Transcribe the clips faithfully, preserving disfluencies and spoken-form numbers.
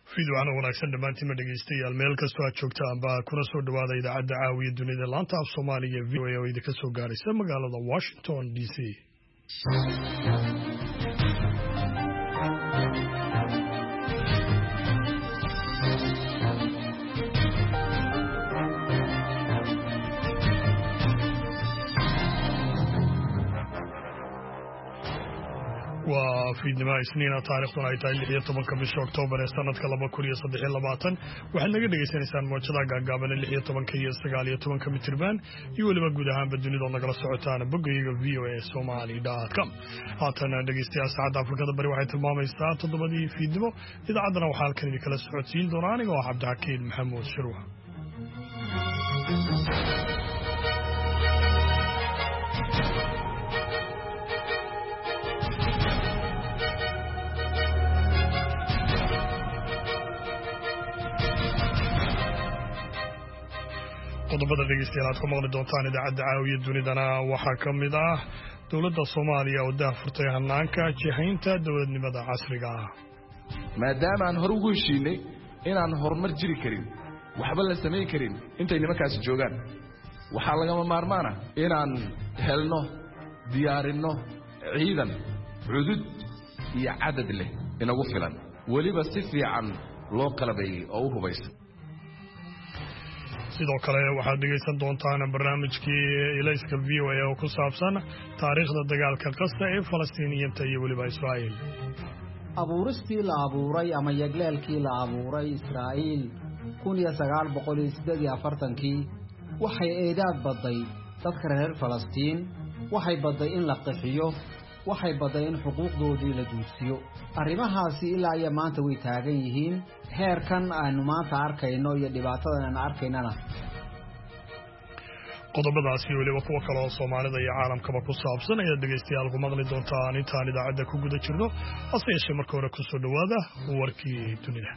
fiidwaan wanaagsan dhamaantiin ma dhegeystayaal meel kastoo aad joogtaan baa kuna soo dhawaada idaacadda caawiya dunida laanta af soomaaliga v o a oo idinka soo gaaraysa magaalada Washington D C. waa fiidnimo isniina taariikhduna ay tahay lix iyo tobanka bisha Oktoobar ee sanadka laba kun iyo saddex iyo labaatan waxaad naga dhageysanaysaan moojada gaagaaban lix iyo tobanka iyo sagaal iyo tobanka mitirban iyo waliba guud ahaanba dunida nagala socotaan boggayaga v o a somali dot com. haatan dhegeystayaal saacadda Afrikada Bari waxay tilmaamaysaa toddobadii fiidnimo. idaacaddana waxaa halkan idinkala socodsiin doona aniga oo Cabdixakiin Maxamuud Shirwa. qodobada dhegeystayaal aad ku maqli doontaan idaacadda caawiya dunidana waxaa ka mid ah dowladda Soomaaliya oo daahfurtay hanaanka jihaynta dowladnimada casriga ah. maadaama aan hor ugu heshiinay inaan horumar jiri karin waxba la samayn karin intay nimankaasi joogaan waxaa lagama maarmaana inaan helno diyaarinno ciidan cudud iyo cadad leh inagu filan weliba si fiican loo qalabeeyey oo u hubaysan. sidoo kale waxaad dhegeysan doontaan barnaamijkii ilayska v o a oo ku saabsan taariikhda dagaalka qasta ee Falastiiniyiinta iyo waliba Israa'iil. abuuristii la abuuray ama yagleelkii la abuuray Israa'iil kun iyo sagaal boqol iyo siddeed iyo afartan-kii waxay eedaad baday dadka reer Falastiin, waxay baday in la qixiyo, waxay baday in xuquuqdoodii la duusiyo. arrimahaasi ilaa iyo maanta way taagan yihiin. heerkan aanu maanta arkayno iyo dhibaatadan aan arkaynana qodobadaasi waliba kuwa kale oo Soomaalida iyo caalamkaba ku saabsan ayaa dhegeystayaal ku maqli doontaan intaan idaacadda ku guda jirno. hase yeeshee marka hore ku soo dhawaada warkii dunida.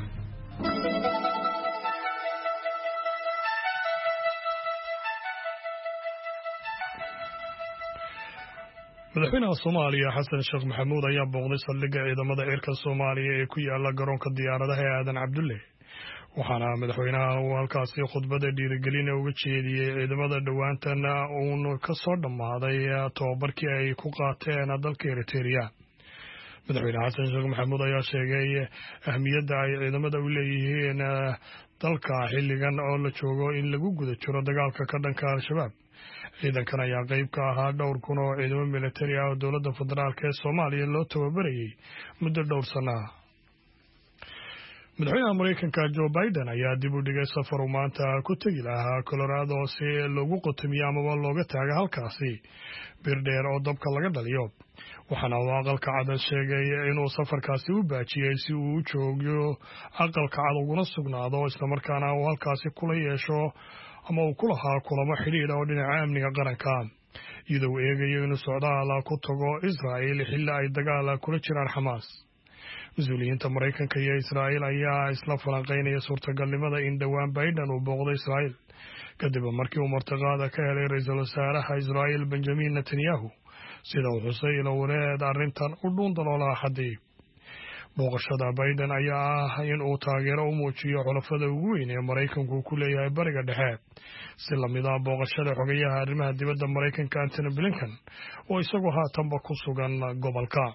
madaxweynaha Soomaaliya Xasan Sheekh Maxamuud ayaa booqday saldhigga ciidamada cirka Soomaaliya ee ku yaala garoonka diyaaradaha ee Aadan Cabdulle. waxaana madaxweynaha uu halkaasi khudbada dhiirigelin uga jeediyey ciidamada dhawaantan uun ka soo dhammaaday tababarkii ay ku qaateen dalka Eritrea. madaxweyne Xasan Sheekh Maxamuud ayaa sheegay ahmiyadda ay ciidamada u leeyihiin dalka xilligan oo la joogo in lagu guda jiro dagaalka ka dhanka Al-Shabaab. ciidankan ayaa qayb ka ahaa dhowr kun oo ciidamo militari ah oo dowladda federaalk ee Soomaaliya loo tababarayay muddo dhowr sano ah. madaxweynaha Mareykanka Joe Biden ayaa dib u dhigay safar uu maanta ku tegi lahaa Colorado si loogu qotomiyo amaba looga taago halkaasi bir dheer oo dabka laga dhaliyo. waxaana uu aqalka cad sheegay inuu safarkaasi u baajiyay si uu u joogo aqalka cad uguna sugnaado islamarkaana uu halkaasi kula yeesho ama uu ku lahaa kulamo xidhiidh oo dhinaca amniga qaranka, iyadoo uu eegayo inuu socdaal ku tago Israa'iil xilli ay dagaal kula jiraan Xamaas. mas-uuliyiinta Mareykanka iyo Israa'iil ayaa isla falanqeynaya suurtagalnimada in dhowaan Biden uu booqdo Israa'iil kadib markii uu martiqaada ka helay ra'iisul wasaaraha Israa'iil Benjamin Netanyahu, sida uu xusay ilo wareed arrintan u dhuun daloola xadii. booqashada Biden ayaa ah in uu taageero u muujiyo xulafada ugu weyn ee Mareykanku ku leeyahay bariga dhexe, si lamid ah booqashada xogayaha arrimaha dibadda Mareykanka Antony Blinken oo isagoo haatanba ku sugan gobolka.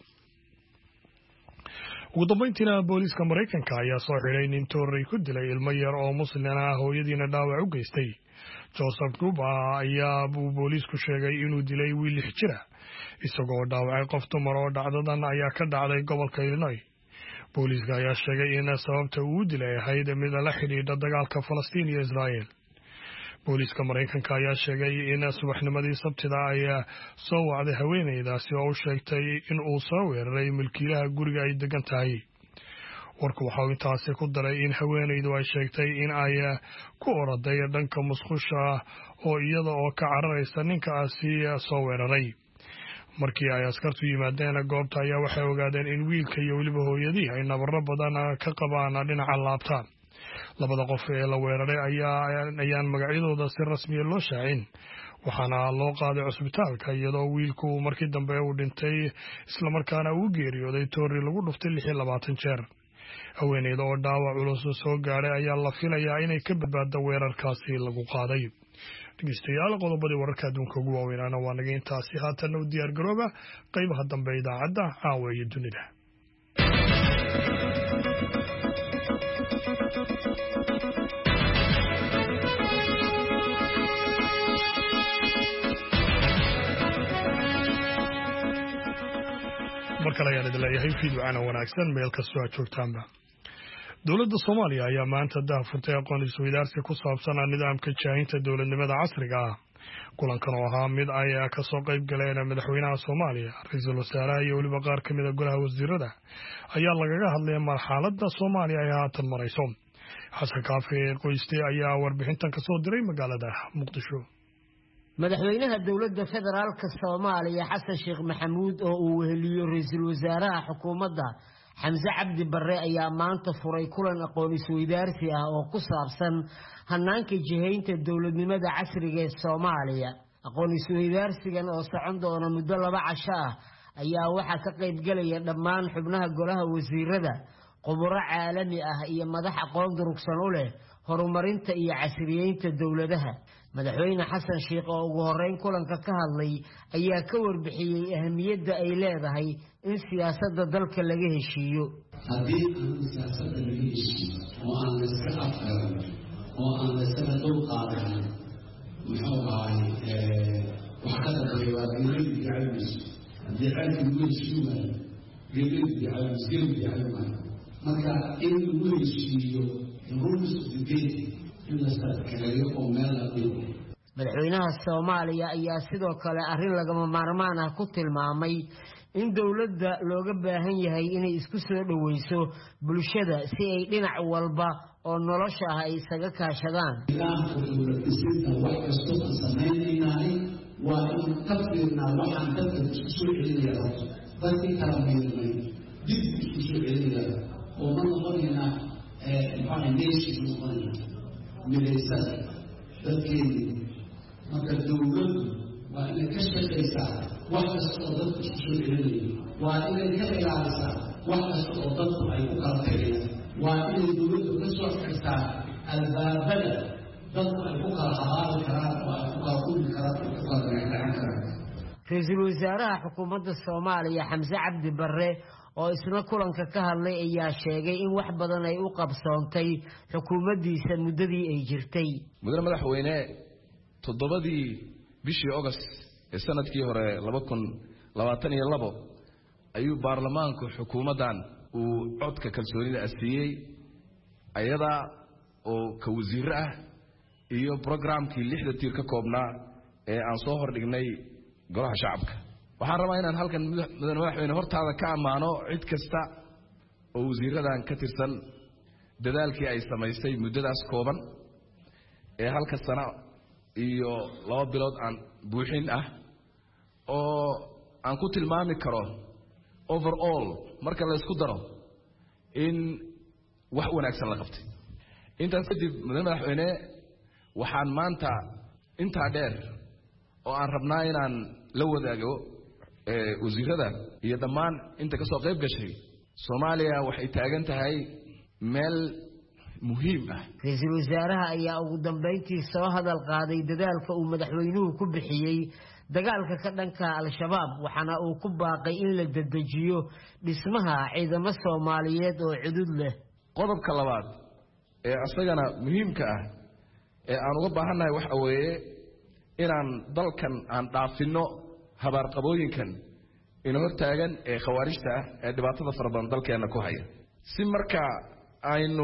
ugu dambeyntiina booliiska Mareykanka ayaa soo xidhay nin toorey ku dilay ilmo yar oo Muslim ah hooyadiina dhaawac u geystay. Joseph Duba ayaa buu booliisku sheegay inuu dilay wiil lix jir ah isagoo dhaawacay qof dumar oo dhacdadan ayaa ka dhacday gobolka Illinois. booliiska ayaa sheegay in sababta uu dilay ahayd mid la xidhiidha dagaalka Falastiin iyo Israa'iil. booliiska Mareykanka ayaa sheegay in subaxnimadii Sabtida ay soo wacday haweeneydaasi oo u sheegtay in uu soo weeraray milkiilaha guriga ay degan tahay. warku waxa uu intaasi ku daray in haweeneydu ay sheegtay in ay ku oraday dhanka musqusha oo iyada oo ka cararaysa ninkaasi soo weeraray. markii ay askartu yimaadeen goobta ayaa waxay ogaadeen in wiilka iyo waliba hooyadii ay nabarro badan ka qabaan dhinaca laabta. labada qof ee la weeraray ayaa ayaan magacyadooda si rasmi ah loo shaacin, waxaana loo qaaday cusbitaalka iyadoo wiilku markii dambe uu dhintay isla markaana uu geeriyooday toori lagu dhuftay lix iyo labaatan jeer. haweeneyda oo dhaawac culus soo gaadhay ayaa la filayaa inay ka badbaado weerarkaasi lagu qaaday. dhegeystayaal qodobadii wararka adduunka ugu waaweynana waa naga intaasi. haatanna u diyaar garooba qaybaha dambe idaacadda caawa iyo dunida. markale ayaan idin leeyahay fiidwacana wanaagsan meel kastoo aad joogtaanba. dowladda Soomaaliya ayaa maanta daahfurtay aqoon isweydaarsi ku saabsan nidaamka jaahinta dowladnimada casriga ah. kulankan oo ahaa mid ay ka soo qayb galeen madaxweynaha Soomaaliya, ra'iisul wasaaraha iyo waliba qaar ka mid ah golaha wasiirada ayaa lagaga hadlay marxaladda Soomaaliya ay haatan marayso. xasan kaafi qoyste ayaa warbixintan ka soo diray magaalada Muqdisho. madaxweynaha dowladda federaalka Soomaaliya Xasan Sheekh Maxamuud oo uu weheliyo ra'iisul wasaaraha xukuumadda Xamse Cabdi Barre ayaa maanta furay kulan aqoon isweydaarsi ah oo ku saabsan hanaanka jihaynta dowladnimada casriga ee Soomaaliya. aqoon isweydaarsigan oo socon doona muddo laba casho ah ayaa waxaa ka qayb galaya dhammaan xubnaha golaha wasiirada, khubaro caalami ah iyo madax aqoon durugsan u leh horumarinta iyo casriyeynta dowladaha. madaxweyne xasan sheekh oo ugu horeyn kulanka ka hadlay ayaa ka warbixiyay ahamiyadda ay leedahay in siyaasadda dalka laga heshiiyo. haddii aan siyaasadda laga heshiiyo oo aan la iska afgaran oo aan la iska dul qaadan muxuu ahay wax ka dambeeya waa geelid iyo caymis. haddii ceelka lagu heshiiyo geelid iyo caymis geelid iyo caymis marka in lagu heshiiyo rules of the game in la sarkareeyo oo meel la dhigo. madaxweynaha Soomaaliya ayaa sidoo kale arrin lagama maarmaan ah ku tilmaamay in dowladda looga baahan yahay inay isku soo dhaweyso bulshada si ay dhinac walba oo nolosha ah ay isaga kaashadaan. nidaamka dowladda wax kasta oo sameynaynaay waa in ka fiirnaa waxaan dadka isku soo celinaya dadkii kala meelmay dib isku soo celinaya oo ma noqonayna maxaa nation noqonayna midaysan dadkeeni. marka dowladdu waa inay ka shaqaysaa wax kasta oo dadku isku soo celinaya, waa inay ka ilaalisaa wax kasta oo dadku ay ku kala tegayaan, waa inay dowladdu ka soo xirtaa albaabada dadku ay ku kala habaabi karaan oo ay ku kala kulmi karaan oo ku kala dagaxan karaan. ra'iisul wasaaraha xukuumadda Soomaaliya Xamse Cabdi Barre oo isna kulanka ka hadlay ayaa sheegay in wax badan ay u qabsoontay xukuumaddiisa muddadii ay jirtay. mudane madaxweyne toddobadii bishii August ee sanadkii hore laba kun labaatan iyo labo ayuu baarlamaanku xukuumaddan uu codka kalsoonida siiyay ayada oo ka wasiir ah iyo programkii lixda tiir ka koobnaa ee aan soo hordhignay golaha shacabka. waxaan rabaa inaan halkan mudane madaxweyne hortaada ka ammaano cid kasta oo wasiiradan ka tirsan dadaalkii ay samaysay muddadaas kooban ee halka sano iyo laba bilood aan buuxin ah oo aan ku tilmaami karo overall marka la isku daro in wax wanaagsan la qabtay. intaas kadib mudane madaxweyne waxaan maanta intaa dheer oo aan rabnaa inaan la wadaago wasiirada iyo dhammaan inta ka soo qayb gashay. Soomaaliya waxay taagan tahay meel muhiim ah. ra'iisul wasaaraha ayaa ugu dambeyntii soo hadal qaaday dadaalka uu madaxweynuhu ku bixiyay dagaalka ka dhanka al-shabaab, waxaana uu ku baaqay in la dedejiyo dhismaha ciidamo Soomaaliyeed oo cudud leh. qodobka labaad ee asagana muhiimka ah ee aan uga baahannahay waxa weeye inaan dalkan aan dhaafino habaar qabooyinkan inoo taagan ee khawaarijta ah ee dhibaatada fara badan dalkeena ku haya. si marka aynu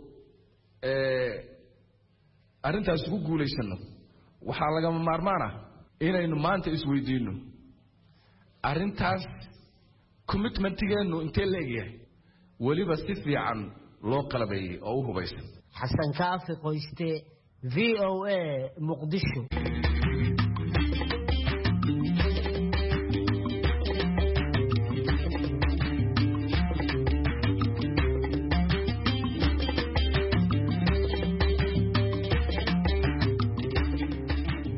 ee arrintaas ugu guuleysano waxaa lagama maarmaan ah inaynu maanta isweydiino arrintaas commitmentigeenu intee la egyahay weliba si fiican loo qalabeeyey oo u hubaysan. xasan kaafi qoyste V O A Muqdisho.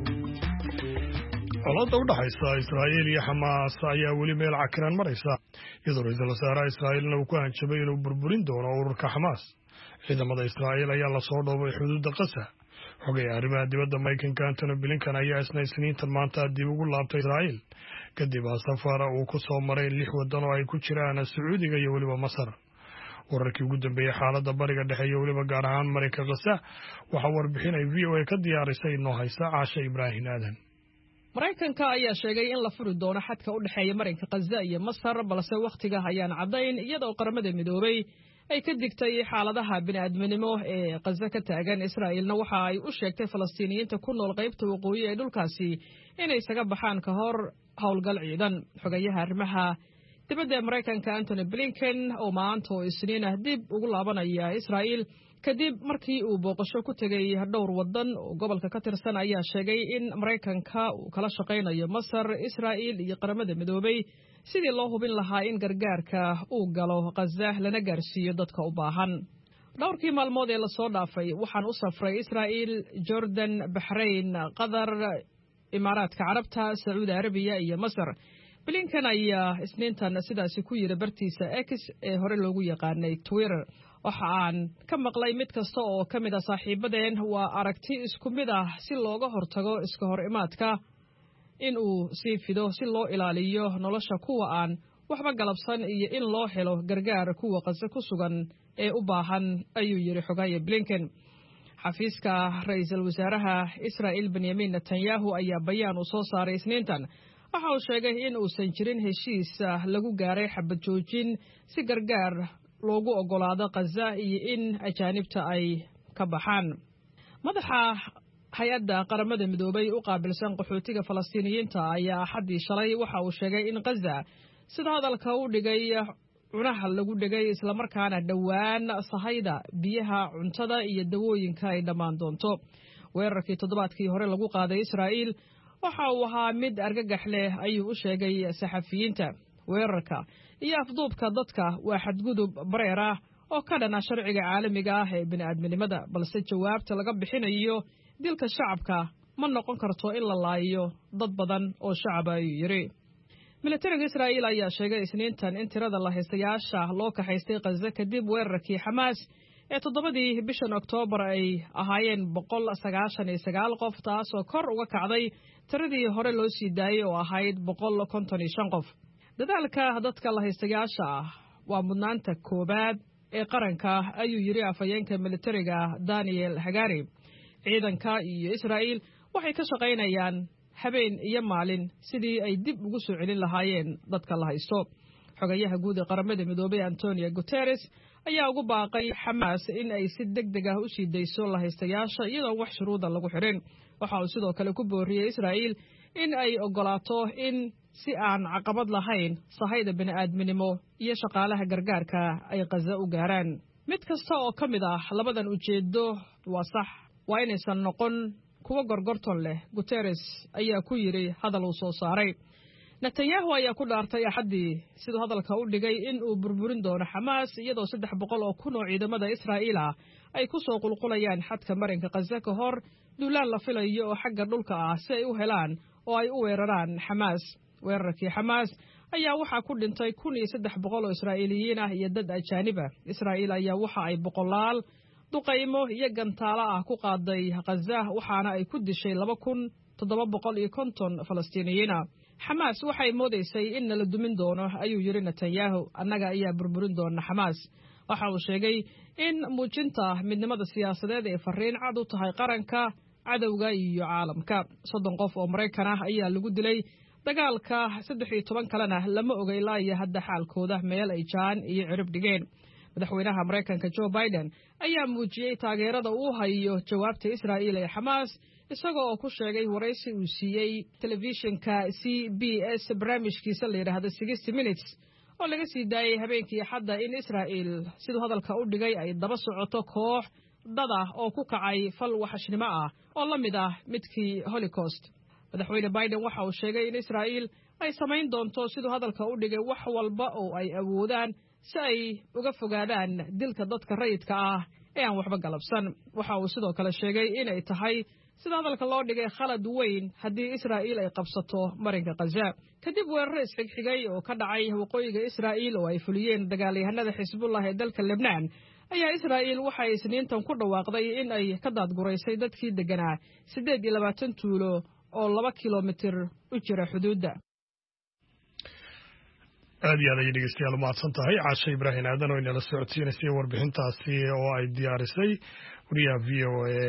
colaadda u dhaxaysa Israa'iil iyo Xamaas ayaa weli meel cakiran maraysa iyadoo ra-iisul wasaaraha israa'iilna uu ku hanjabay inuu burburin doono ururka xamaas. ciidamada israa'iil ayaa lasoo dhoobay xuduudda Gaza. xogaya arrimaha dibadda Mareykanka Antony Blinken ayaa isna isniintan maanta dib ugu laabtay Israa'iil kadib safar uu ku soo maray lix waddan oo ay ku jiraan Sacuudiga iyo weliba Masar. wararkii ugu dambeeyay xaaladda bariga dhexe iyo weliba gaar ahaan marinka Gaza waxaa warbixin ay V O A ka diyaarisay inoo haysa Caasha Ibraahin Aadan. Mareykanka ayaa sheegay in la furi doono xadka u dhexeeya marinka Gaza iyo Masar balse waqtiga ayaan cadayn iyadoo qaramada midoobay ay ka digtay xaaladaha bini'aadminimo ee Gaza ka taagan. Israa'iilna waxa ay u sheegtay Falastiiniyiinta ku nool qaybta waqooyi ee dhulkaasi inay isaga baxaan ka hor howlgal ciidan. xogayaha arrimaha dibadda Mareykanka Antony Blinken oo maanta oo isniin ah dib ugu laabanaya Israa'iil kadib markii uu booqasho ku tagay dhowr waddan oo gobolka ka tirsan ayaa sheegay in Mareykanka uu kala shaqaynayo Masar, Israa'iil iyo qaramada midoobay sidii loo hubin lahaa in gargaarka uu galo Gaza lana gaarsiiyo dadka u baahan. dhowrkii maalmood ee la soo dhaafay waxaan u safray Israa'iil, Jordan, Bahrain, Qatar, Imaaraadka Carabta, Sacuudi Arabiya iyo Masar. Blinken ayaa isniintan sidaasi ku yiri bartiisa X ee hore loogu yaqaanay Twitter. waxa aan ka maqlay mid kasta oo ka mid ah saaxiibadeen waa aragti isku mid ah si looga hortago iska hor imaadka in uu sii fido si loo ilaaliyo nolosha kuwa aan waxba galabsan iyo in loo helo gargaar kuwa Gaza ku sugan ee u baahan ayuu yiri xogaye Blinken. xafiiska ra'iisul wasaaraha Israa'iil Benjamin Netanyahu ayaa bayaan u soo saaray isniintan waxa uu sheegay in uusan jirin heshiis lagu gaaray xabad joojin si gargaar loogu ogolaado Gaza iyo in ajaanibta ay ka baxaan. madaxa hay'adda qaramada midoobay u qaabilsan qaxootiga Falastiiniyiinta ayaa xadii shalay waxa uu sheegay in Gaza sida hadalka uu dhigay cunaha lagu dhigay isla markaana dhawaan sahayda biyaha cuntada iyo dawooyinka ay dhamaan doonto. weerarkii toddobaadkii hore lagu qaaday Israa'iil waxa uu ahaa mid argagax leh ayuu u sheegay saxafiyiinta. weerarka iyo afduubka dadka waa xadgudub bareer ah oo ka dhana sharciga caalamiga ah ee bini'aadminimada balse jawaabta laga bixinayo dilka shacabka ma noqon karto in la laayo dad badan oo shacab ayuu yiri. militariga Israa'iil ayaa sheegay isniintan in tirada la haystayaasha loo kaxaystay Gaza kadib weerarkii Xamaas ee toddobadii bishan Oktoobar ay ahaayeen boqol sagaashan iyo sagaal qof taasoo kor uga kacday tiradii hore loo sii daayay oo ahayd boqol konton iyo shan qof. dadaalka dadka la haystayaasha ah waa mudnaanta koobaad ee qaranka ayuu yiri afhayeenka militariga Daniel Hagari. ciidanka iyo Israa'iil waxay ka shaqaynayaan habeen iyo maalin sidii ay dib ugu soo celin lahaayeen dadka la haysto. xogayaha guud ee qaramada midoobay Antonio Guterres ayaa ugu baaqay Xamaas in ay si degdeg ah u sii dayso la haystayaasha iyadoo wax shuruuda lagu xirin. waxa uu sidoo kale ku booriyay Israa'iil in ay ogolaato in si aan caqabad lahayn sahayda bini'aadminimo iyo shaqaalaha gargaarka ay Gaza u gaaraan. mid kasta oo ka mid ah labadan ujeedo waa sax waa inaysan noqon kuwa gorgorton leh. Guterres ayaa ku yiri hadal uu soo saaray. Netanyahu ayaa ku dhaartay axadii sidoo hadalka u dhigay in uu burburin doono Xamaas iyadoo saddex boqol oo kun oo ciidamada Israa'iil ah ay ku soo qulqulayaan xadka marinka Gaza ka hor duulaan la filayo oo xagga dhulka ah si ay u helaan oo ay u weeraraan Xamaas. weerarkii Xamaas ayaa waxaa ku dhintay kun iyo saddex boqol oo Israa'iiliyiin ah iyo dad ajaanib ah. Israa'iil ayaa waxa ay boqolaal duqaymo iyo gantaalo ah ku qaaday Gaza waxaana ay ku dishay laba kun toddoba boqol iyo konton Falastiiniyiin ah. Xamaas waxay moodaysay in la dumin doono ayuu yiri Netanyahu. annaga ayaa burburin doona Xamaas. waxa uu sheegay in muujinta midnimada siyaasadeed ee fariin cad u tahay qaranka, cadowga iyo caalamka. soddon qof oo Mareykan ah ayaa lagu dilay dagaalka saddex iyo toban kalena lama oga ilaa iyo hadda xaalkooda meel ay jaan iyo cirib dhigeen. madaxweynaha Mareykanka Joe Biden ayaa muujiyay taageerada uu hayo jawaabta Israa'iil ee Xamaas isagoo ku sheegay waraysi uu siiyay telefishinka C B S barnaamijkiisa la yiraahdo sixty minutes oo laga sii daayay habeenkii Axadda in Israa'iil sidoo hadalka u dhigay ay daba socoto koox dad ah oo ku kacay fal waxashnimo ah oo la mid ah midkii Holocaust. madaxweyne Biden waxa uu sheegay in Israa'iil ay samayn doonto sidoo hadalka u dhigay wax walba oo ay awoodaan si ay uga fogaadaan dilka dadka rayidka ah ee aan waxba galabsan. waxa uu sidoo kale sheegay in ay tahay sida hadalka loo dhigay khalad weyn haddii Israa'iil ay qabsato marinka Gaza. Kadib weerar isxigxigay oo ka dhacay waqooyiga Israa'iil oo ay fuliyeen dagaalyahanada Xisbullah ee dalka Lebanon, ayaa Israa'iil waxay isniintan ku dhawaaqday in ay ka daadgureysay dadkii deganaa siddeed iyo labaatan tuulo oo laba kiiloomitir u jira xuduudda. aad iyo aad ayay dhegeystayaal u mahadsan tahay Caasha Ibraahin Aadan oo inala socodsiinaysay warbixintaasi oo ay diyaarisay wariyaha V O A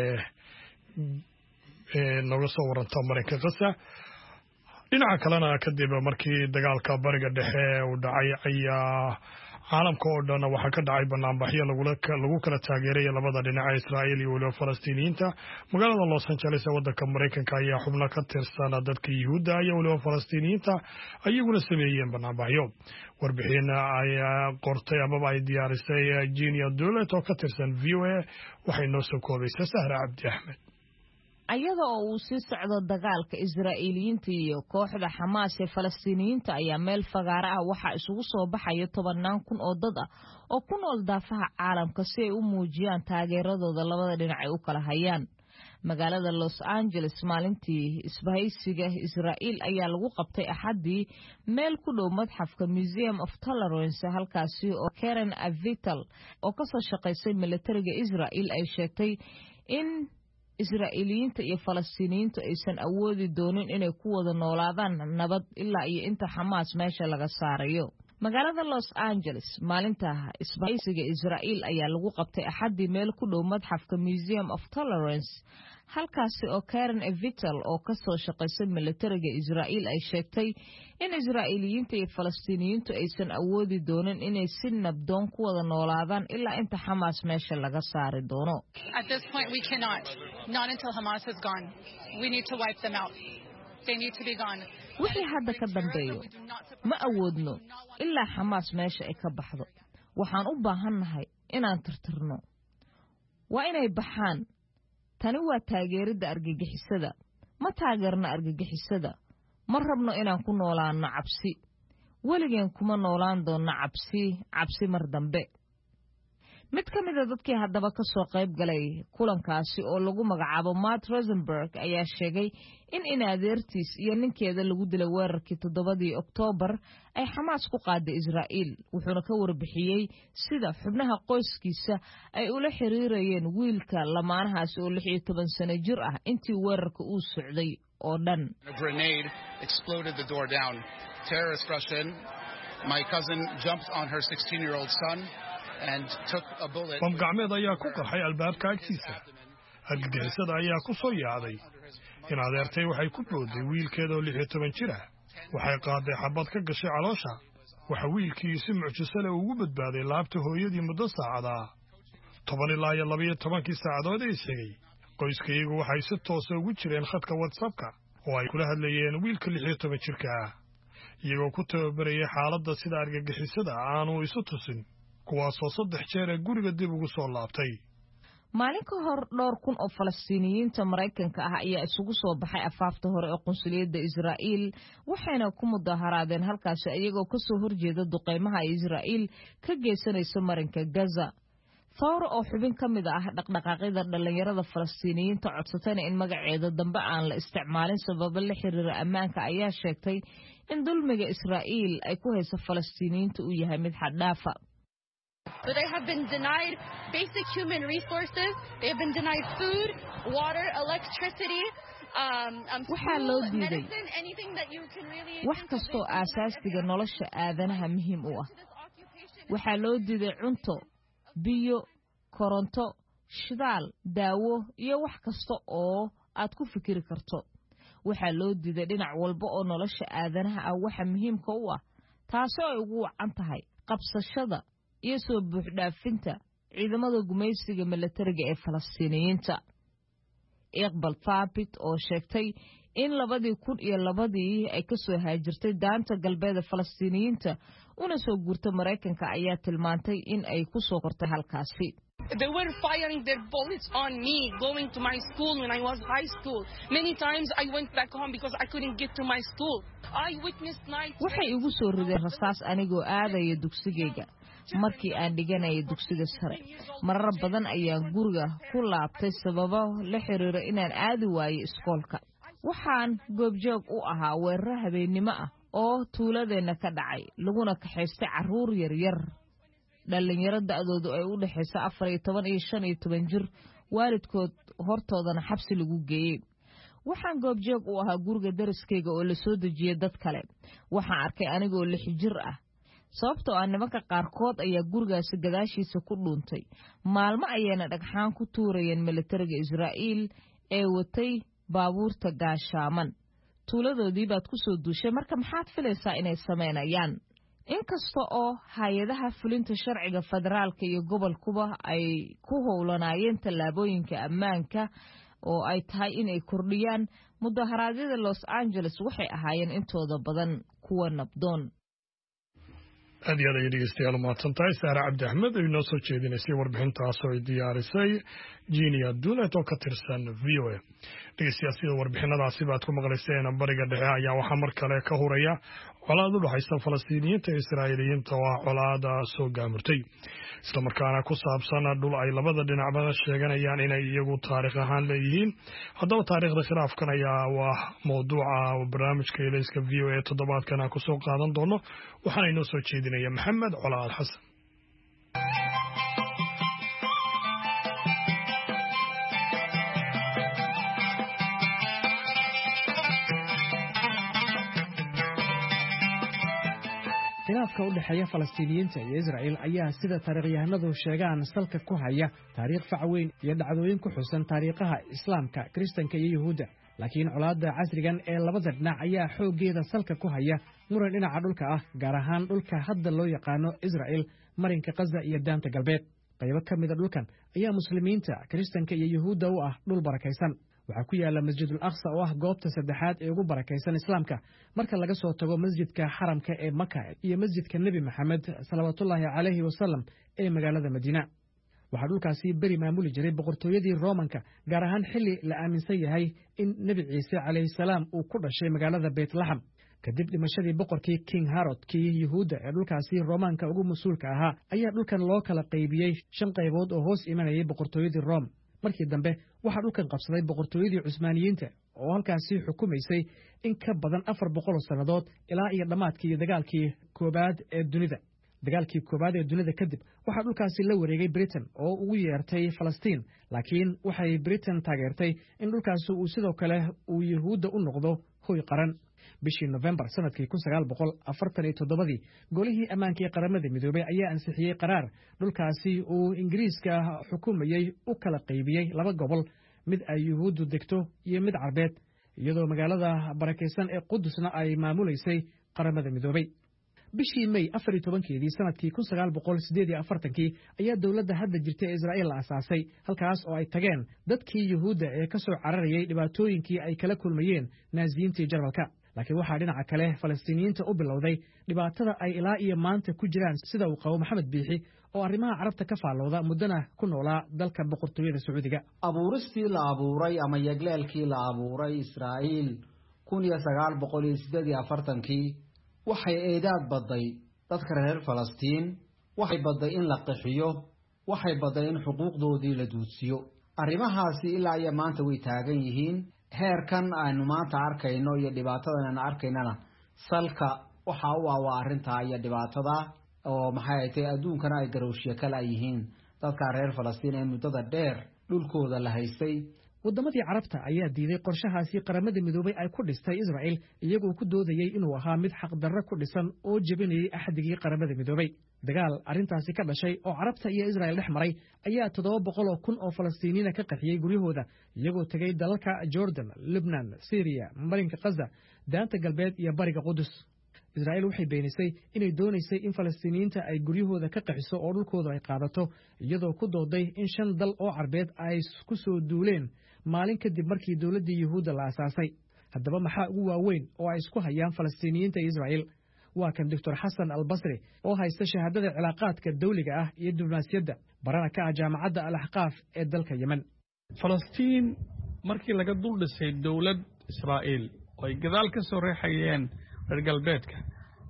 ee nooga soo waranta marinka Gaza. dhinaca kalena kadib markii dagaalka bariga dhexe uu dhacay ayaa caalamka oo dhan waxaa ka dhacay banaanbaxyo lagu kala taageeray labada dhinac ee Israa'iil iyo waliba Falastiiniyiinta. magaalada Los Angeles ee waddanka Mareykanka ayaa xubno ka tirsan dadka Yuhuudda iyo waliba Falastiiniyiinta ayaguna sameeyeen banaanbaxyo. warbixin ayaa qortay amaba ay diyaarisay Genia Dowlad oo ka tirsan V O A waxay noo soo koobaysaa Sahra Cabdi Axmed. ayada oo uu sii socdo dagaalka Israa'iiliyiinta iyo kooxda Xamaas ee Falastiiniyiinta ayaa meel fagaara ah waxa isugu soo baxaya tobanaan kun oo dad ah oo ku nool daafaha caalamka si ay u muujiyaan taageeradooda labada dhinac ay u kala hayaan. magaalada Los Angeles maalintii isbahaysiga Israa'iil ayaa lagu qabtay Axadii meel ku dhow madxafka Museum of Tolerance, halkaasi oo Karen Avital oo ka soo shaqaysay militariga Israa'iil ay sheegtay in Israa'iiliyiinta iyo Falastiiniyiintu aysan awoodi doonin inay ku wada noolaadaan nabad ilaa iyo inta Xamaas meesha laga saarayo. magaalada Los Angeles maalinta isbahaysiga Israa'iil ayaa lagu qabtay Axadii meel ku dhow madxafka Museum of Tolerance, halkaasi oo Karen Avital oo ka soo shaqaysay militariga Israa'iil ay sheegtay in Israa'iiliyiinta iyo Falastiiniyiintu aysan awoodi doonin inay si nabdoon ku wada noolaadaan ilaa inta Xamaas meesha laga saari doono. At this point we cannot, not until Hamas is gone. We need to wipe them out. They need to be gone. wixii hadda ka dambeeyo ma awoodno ilaa Xamaas meesha ay ka baxdo. waxaan u baahannahay inaan tirtirno. waa inay baxaan. tani waa taageerida argagixisada. ma taageerna argagixisada. ma rabno inaan ku noolaano cabsi. weligeen kuma noolaan doona cabsi cabsi mar dambe. mid ka mid ah dadkii haddaba ka soo qayb galay kulankaasi oo lagu magacaabo Matt Rosenberg ayaa sheegay in inaadeertiis iyo ninkeeda lagu dilay weerarkii toddobadii Oktoobar ay Xamaas ku qaaday Israa'iil, wuxuuna ka warbixiyey sida xubnaha qoyskiisa ay ula xiriirayeen wiilka lamaanahaasi oo lix iyo toban sano jir ah intii weerarka uu socday oo dhan. A grenade exploded the door down. Terrorists rushed in. My cousin jumped on her sixteen-year-old son. bam gacmeed ayaa ku qarxay albaabka agtiisa. argagixisada ayaa ku soo yaacday. in adeertay waxay ku booday wiilkeeda oo lix iyo toban jir ah. waxay qaaday xabad ka gashay caloosha. waxa wiilkii si mucjiso leh ugu badbaaday laabta hooyadii muddo saacada ah. toban ilaa iyo laba iyo tobankii saacadood ee isxigay qoyskaygu waxay si toosa ugu jireen khadka WhatsApp-ka oo ay kula hadlayeen wiilka lix iyo toban jirka ah, iyagoo ku tababarayay xaaladda sida argagixisada aanu isu tusin, kuwaasoo saddex jeer ee guriga dib ugu soo laabtay. maalin ka hor dhowr kun oo Falastiiniyiinta Mareykanka ah ayaa isugu soo baxay afaafta hore ee qunsuliyadda Israa'iil, waxayna ku mudaharaadeen halkaasi iyagoo ka soo horjeeda duqeymaha Israa'iil ka geysanayso marinka Gaza. Thawra oo xubin ka mid ah dhaqdhaqaaqyada dhalinyarada Falastiiniyiinta codsatayna in magaceeda dambe aan la isticmaalin sababo la xiriira ammaanka ayaa sheegtay in dulmiga Israa'iil ay ku hayso Falastiiniyiinta uu yahay mid xad dhaafa. So they have been denied basic human resources. They have been denied food, water, electricity, um, um, waxaa loo diiday wax kastoo aasaasiga nolosha aadanaha muhiim u ah. waxaa loo diiday cunto, biyo, koronto, shidaal, daawo iyo wax kasta oo aad ku fikiri karto. waxaa loo diiday dhinac walba oo nolosha aadanaha ah waxa muhiimka u ah, taasoo ay ugu wacan tahay qabsashada iyo soo buuxdhaafinta ciidamada gumaysiga militariga ee Falastiiniyiinta. Iqbal Thabit oo sheegtay in labadii kun iyo labadii ay ka soo haajirtay daanta galbeed Falastiiniyiinta una soo guurtay Mareykanka ayaa tilmaantay in ay ku soo kortay halkaasi. They were firing their bullets on me going to my school when I was high school. Many times I went back home because I couldn't get to my school. I witnessed night. waxay igu soo rideen rasaas anigoo aadaya dugsigayga. markii aan dhiganayay dugsiga sare marar badan ayaan guriga ku laabtay sababo la xiriira inaan aadi waayo iskoolka waxaan goobjoog u ahaa weerar habeennimo ah oo tuuladeena ka dhacay laguna kaxaystay carruur yaryar dhalinyaro da'doodu ay u dhaxayso afar iyo toban iyo shan iyo toban jir waalidkood hortoodana xabsi lagu geeyey waxaan goobjoog u ahaa guriga dariskayga oo la soo dejiyay dad kale waxaan arkay anigoo lix jir ah sababtoo ah nimanka qaarkood ayaa gurigaasi gadaashiisa ku dhuuntay maalmo ayayna dhagxaan ku tuurayeen militariga Israa'iil ee watay baabuurta gaashaaman tuuladoodii baad ku soo duushay marka maxaad filaysaa inay sameynayaan inkasta oo hay'adaha fulinta sharciga federaalka iyo gobolkuba ay ku howlanaayeen tallaabooyinka ammaanka oo ay tahay inay kordhiyaan mudaharaadyada Los Angeles waxay ahaayeen intooda badan kuwa nabdoon aad iyo aad ayay dhegeystayaal u mahadsantahay saare cabdi axmed oo inoo soo jeedinaysay warbixintaas oo ay diyaarisay jinia dunet oo ka tirsan v o a dhegeystayaal sida warbixinadaasi baad ku maqlayseen bariga dhexe ayaa waxaa mar kale ka huraya colaad u dhaxaysa falastiiniyiinta iyo israa'iiliyiinta oo ah colaada soo gaamurtay islamarkaana ku saabsan dhul ay labada dhinacba sheeganayaan inay iyagu taariikh ahaan leeyihiin haddaba taariikhda khilaafkan ayaa waa mawduuca barnaamijka ilayska v o a toddobaadkan aan kusoo qaadan doono waxaana inoo soo jeedinaya maxamed colaal xasan khilaafka u dhexeeya falastiiniyiinta iyo Israa'iil ayaa sida taariikhyahanadu sheegaan salka ku haya taariikh fac weyn iyo dhacdooyin ku xusan taariikhaha islaamka kristanka iyo yuhuudda laakiin colaadda casrigan ee labada dhinac ayaa xooggeeda salka ku haya muran dhinaca dhulka ah gaar ahaan dhulka hadda loo yaqaano Israa'iil marinka Gaza iyo daanta galbeed qaybo ka mid ah dhulkan ayaa muslimiinta kristanka iyo yuhuudda u ah dhul barakaysan waxaa ku yaala masjidul aqsa oo ah goobta saddexaad ee ugu barakaysan islaamka marka laga soo tago masjidka xaramka ee maka iyo masjidka nebi maxamed salawaatullaahi calayhi wasalam ee magaalada madiina waxaa dhulkaasi beri maamuli jiray boqortooyadii roomanka gaar ahaan xilli la aaminsan yahay in nebi ciise calayhi salaam uu ku dhashay magaalada beytlaxam kadib dhimashadii boqorkii king harod kii yuhuudda ee dhulkaasi roomaanka ugu mas-uulka ahaa ayaa dhulkan loo kala qaybiyey shan qaybood oo hoos imanayay boqortooyadii room markii dambe waxaa dhulkan qabsaday boqortooyadii cusmaaniyiinta oo halkaasi xukumaysay in ka badan afar boqol oo sannadood ilaa iyo dhammaadkii dagaalkii koobaad ee dunida dagaalkii koobaad ee dunida kadib waxaa dhulkaasi la wareegay britain oo ugu yeertay falastiin laakiin waxay britain taageertay in dhulkaasi uu sidoo kale uu yuhuudda u noqdo hoy qaran bishii November sanadkii kun sagaal boqol afartan iyo toddobadii golihii ammaanka ee qaramada midoobay ayaa ansixiyey qaraar dhulkaasi uu ingiriiska xukumayay u kala qaybiyey laba gobol mid ay yuhuuddu degto iyo mid carbeed iyadoo magaalada barakaysan ee qudusna ay maamuleysay qaramada midoobay bishii May afar iyo tobankeedii sanadkii kun sagaal boqol siddeed iyo afartankii ayaa dowladda hadda jirta ee Israa'iil la asaasay halkaas oo ay tageen dadkii yuhuudda ee ka soo cararayay dhibaatooyinkii ay kala kulmayeen naasiyiintii Jarmalka laakiin waxaa dhinaca kale falastiiniyiinta u bilowday dhibaatada ay ilaa iyo maanta ku jiraan sida uu qabo maxamed biixi oo arrimaha carabta ka faallooda muddana ku noolaa dalka boqortooyada sacuudiga abuuristii la abuuray ama yagleelkii la abuuray Israa'iil kun iyo sagaal boqol iyo siddeed iyo afartankii waxay eedaad baday dadka reer Falastiin waxay baday in la qixiyo waxay baday in xuquuqdoodii la duudsiyo arrimahaasi ilaa iyo maanta way taagan yihiin heerkan aynu maanta arkayno iyo dhibaatadan aan arkaynana salka waxa uu ah waa arrinta iyo dhibaatada oo maxay tahay adduunkana ay garowshiye kala yihiin dadka reer Falastiin ee muddada dheer dhulkooda la haystay waddamadii carabta ayaa diiday qorshahaasi qaramada midoobay ay ku dhistay Israa'iil iyagoo ku doodayay inuu ahaa mid xaq darro ku dhisan oo jebinayay axdigii qaramada midoobay dagaal arrintaasi ka dhashay oo carabta iyo Israa'iil dhex maray ayaa toddoba boqol oo kun oo Falastiiniyiin ka qaxiyay guryahooda iyagoo tagay dalalka Jordan, Lebanon, Syria, marinka Gaza, daanta galbeed iyo bariga Qudus Israa'iil waxay beenisay inay doonaysay in Falastiiniyiinta ay guryahooda ka qaxiso oo dhulkooda ay qaadato iyadoo ku dooday in shan dal oo carbeed ay ku soo duuleen maalin kadib markii dowladdii yuhuudda la asaasay haddaba maxaa ugu waaweyn oo ay isku hayaan Falastiiniyiinta iyo Israa'iil waa kan doctor Xasan Al-Basri oo haysta shahaadada cilaaqaadka dawliga ah iyo diblomaasiyadda barana ka ah jaamacadda Al-Ahqaaf ee dalka Yemen Falastiin markii laga dul dhisay dowlad Israa'iil oo ay gadaal ka soo reexayeen reer galbeedka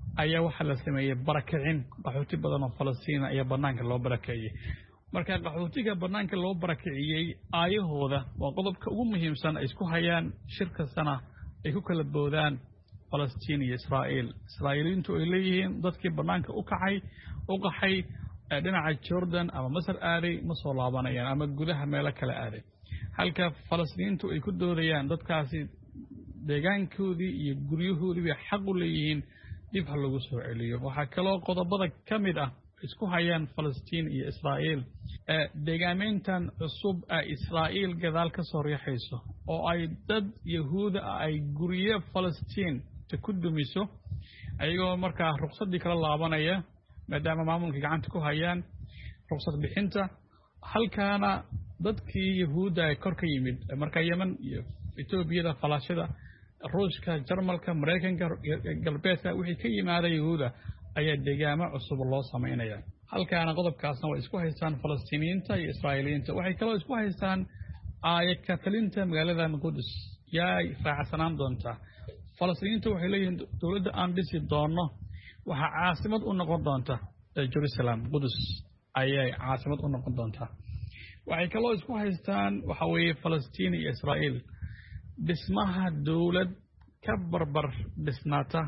ayaa waxaa la sameeyey barakicin qaxooti badan oo Falastiin ayaa banaanka loo barakiciyey marka qaxootiga banaanka loo barakiciyey aayahooda waa qodobka ugu muhiimsan ay isku hayaan shirka sana ay ku kala boodaan Falastiin iyo Israa'iil Israa'iiliintu ay leeyihiin dadkii banaanka u kacay u qaxay dhinaca Jordan ama Masar aaday ma soo laabanayaan ama gudaha meelo kale aaday halka Falastiiniintu ay ku doodayaan dadkaasi deegaankoodii iyo guryahoodii bay xaq u leeyihiin dib ha lagu soo celiyo waxa kale oo qodobada kamid ah isku hayaan Falastiin iyo Israa'iil ee deegaameyntan cusub ee Israa'iil gadaal ka soo riixayso oo ay dad Yahuuda ay guryo Falastiin ku dumiso ayagoo markaa ruqsadii kala laabanaya maadaama maamulka gacanta ku hayaan ruqsad bixinta halkaana dadkii Yahuuda ay kor ka yimid marka Yemen iyo Ethiopia falaashada Ruushka Jarmalka Mareykanka galbeedka wixii ka yimaaday Yahuuda ayaa deegaamo cusub loo sameynaya halkaana qodobkaasna way isku haystaan Falastiiniyiinta iyo Israa'iiliyiinta waxay kale isku haystaan aayad ka talinta magaalada Qudus yaay raacsanaan doonta Falastiiniyiinta waxay leeyihiin dawladda aan dhisi doono waxa caasimad u noqon doonta Jerusalem Qudus ayay caasimad u noqon doonta waxay kale isku haystaan waxa weeye Falastiin iyo Israa'iil dhismaha dawlad ka barbar dhisnaata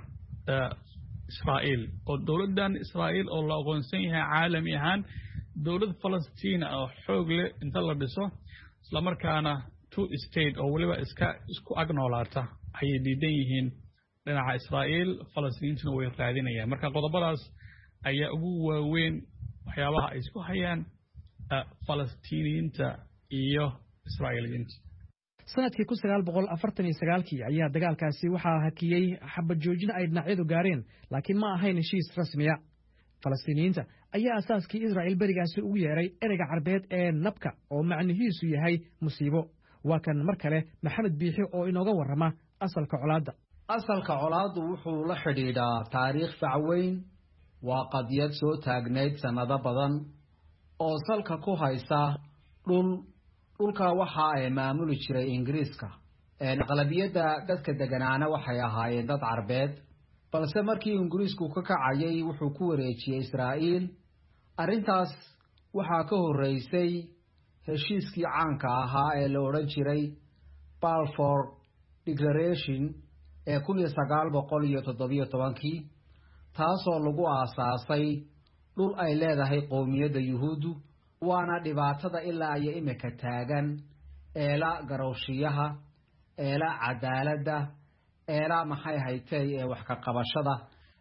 Israa'iil oo dawladdan Israa'iil oo la aqoonsan yahay caalami ahaan dawlad Falastiin oo xoog leh inta la dhiso isla markaana two state oo waliba iska isku agnoolaata ay diidan yihiin dhinaca Israa'iil Falastiiniintuna way raadinayaan marka qodobadaas ayaa ugu waaweyn waxyaabaha ay isku hayaan Falastiiniyiinta iyo Israa'iiliyiinta sanadkii kun sagaal boqol afartan iyo sagaal kii ayaa dagaalkaasi waxaa hakiyey xabad joojin ay dhinacyadu gaareen laakiin ma ahayn heshiis rasmiya Falastiiniyiinta ayaa asaaskii Israa'iil berigaasi ugu yeeray ereyga carbeed ee nabka oo macnihiisu yahay musiibo waa kan mar kale Maxamed Biixi oo inooga warrama asalka colaadda asalka colaaddu wuxuu la xidhiidhaa taariikh facweyn waa qadiyad soo taagnayd sanado badan oo salka ku haysa dhul dhulka waxa ay maamuli jiray Ingiriiska ee aqlabiyada dadka deganaana waxay ahaayeen dad Carbeed balse markii Ingiriisku ka kacayay wuxuu ku wareejiyay Israa'iil arintaas waxa ka horeysay heshiiskii caanka ahaa ee la oran jiray Balfour Declaration ee kun iyo sagaal boqol iyo toddoba iyo toban kii taasoo lagu aasaasay dhul ay leedahay qowmiyadda Yuhuudu waana dhibaatada ilaa iyo imika taagan eela garowshiyaha eela cadaaladda eela maxay haytay ee wax ka qabashada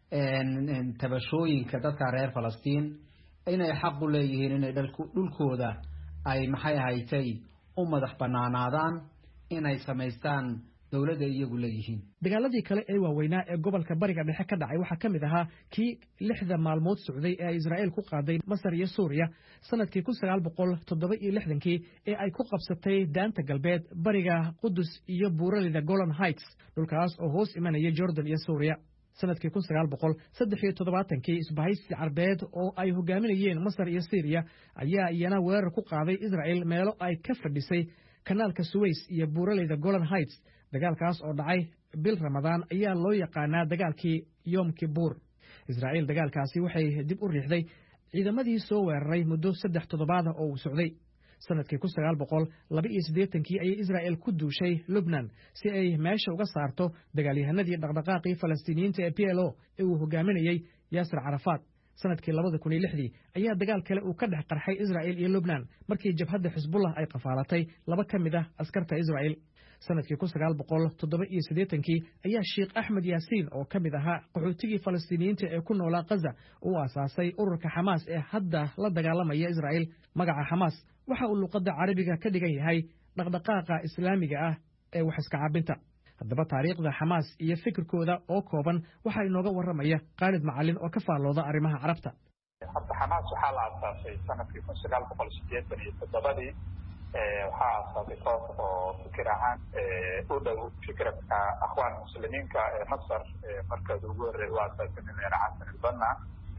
een tabashooyinka dadka reer Falastiin inay xaq u leeyihiin inay dhulkooda ay maxay haytay u madax banaanaadaan inay sameystaan dawladda iyagu leeyihiin dagaaladii kale ee waaweynaa ee gobolka bariga dhexe ka dhacay waxa kamid ahaa kii lixda maalmood socday ee Israa'iil ku qaaday Masar iyo Suuriya sanadkii kun sagaal boqol toddoba iyo lixdan kii ee ay ku qabsatay daanta galbeed bariga Qudus iyo buuraleyda Golan Heights dhulkaas oo hoos imanaya Jordan iyo Suuriya sanadkii kun sagaal boqol saddex iyo toddobaatan kii isbahaysi Carbeed oo ay hogaaminayeen Masar iyo Syria ayaa iyana weerar ku qaaday Israa'iil meelo ay ka fadhisay kanaalka Suez iyo buuraleyda Golan Heights dagaalkaas oo dhacay bil Ramadaan ayaa loo yaqaanaa dagaalkii Yom Kippur Israa'iil dagaalkaasi waxay dib u riixday ciidamadii soo weeraray muddo saddex toddobaad oo uu socday sanadkii kun sagaal boqol laba iyo siddeetan kii ayay Israa'iil ku duushay Lebanon si ay meesha uga saarto dagaalyahanadii dhaqdhaqaaqii Falastiiniyiinta ee P L O ee uu hogaaminayay Yasser Arafat sanadkii laba kun iyo lixdii ayaa dagaal kale uu ka dhex qarxay Israa'iil iyo Lebanon markii jabhadda Xisbullah ay qafaalatay laba kamid ah askarta Israa'iil sanadkii kun sagaal boqol toddoba iyo siddeetan kii ayaa Sheikh Ahmed Yaasiin oo kamid ahaa qaxootigii Falastiiniyiinta ee ku noolaa Gaza uu aasaasay ururka Xamaas ee hadda la dagaalamaya Israa'iil magaca Xamaas waxa uu luqadda Carabiga ka dhigan yahay dhaqdhaqaaqa Islaamiga ah ee wax iska caabinta haddaba taariikhda Xamaas iyo fikirkooda oo kooban waxa inooga warramaya Khalid Macallin oo ka faallooda arrimaha Carabta Xamaas waxaa la aasaasay sanadkii kun sagaal boqol siddeetan iyo toddobadii waxaa aasaasay koox oo fikir ahaan u dhow fikradka akhwaan muslimiinka ee Masar markii ugu horreeyay waa aasaasay Xasan al-Banna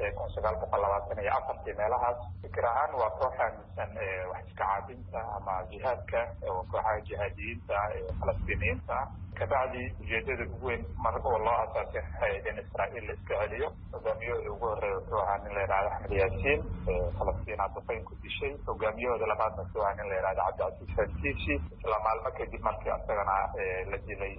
kun sagaal boqol labaatan iyo afartii meelahaas. fikir ahaan waa koox aaminsan wax iska caabinta ama jihaadka oo kooxaha jihaadiyiinta ee falastiiniyiinta ah. kabacdi ujeedada ugu weyn mar oo loo asaasay hay'ad in Israa'iil la iska celiyo. hogaamiyahooda ugu horreeya wuxuu ahaa nin la yidhaahdo Axmed Yaasiin falastiin duqeyn ku dishay. hogaamiyahooda labaadna wuxuu ahaa nin la yidhaahdo Cabdicasiis Hantiisi. isla maalmo kadib markii asagana la dilay.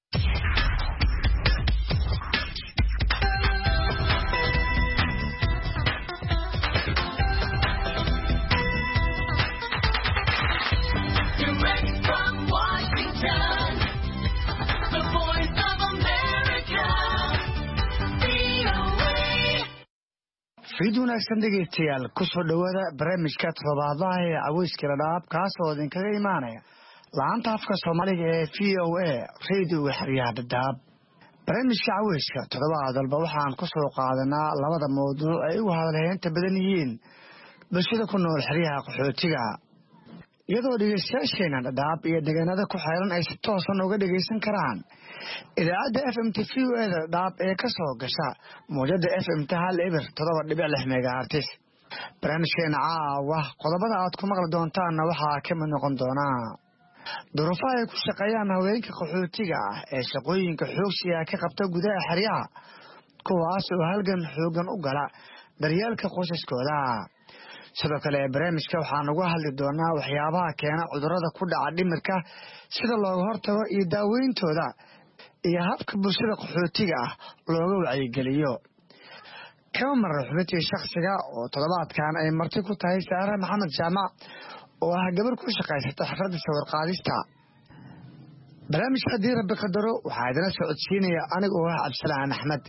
fiid wanaagsan dhegeystayaal ku soo dhawaada barnaamijka toddobaadlaha ee caweyska dhadhaab kaasoo idinkaga imaanaya laanta afka soomaaliga ee v o a radioga xeryaha dhadhaab. barnaamijka caweyska toddobaad walba waxaan ku soo qaadanaa labada mawduuc ay ugu hadalheynta badan yihiin bulshada ku nool xeryaha qaxootiga, iyadoo dhegeystayaasheena dhadhaab iyo deegaanada ku xeeran ay si toosan uga dhegeysan karaan idaacadda f m t v o eda dhadhaab ee ka soo gasha mawjada f m t hal eber toddoba dhibic lix megahertis. barnaamijkeena caawa qodobada aad ku maqli doontaanna waxaa ka mid noqon doonaa duruufaha ay ku shaqeeyaan haweenka qaxootiga ah ee shaqooyinka xoogsiga ka qabta gudaha xeryaha, kuwaas oo halgan xoogan u gala daryeelka qoysaskooda. sidoo kale barnaamijka waxaan uga hadli doonaa waxyaabaha keena cudurrada ku dhaca dhimirka, sida looga hortago iyo daaweyntooda, iyo habka bulshada qaxootiga ah looga wacyigeliyo. kama marar xubintii shakhsiga oo toddobaadkan ay marti ku tahay Saare Maxamed Jaamac oo ah gabar ku shaqaysata xirfadda sawir qaadista. barnaamijka haddii rabbi qadaro waxaa idina socodsiinaya aniga oo ah Cabdisalaan Axmed.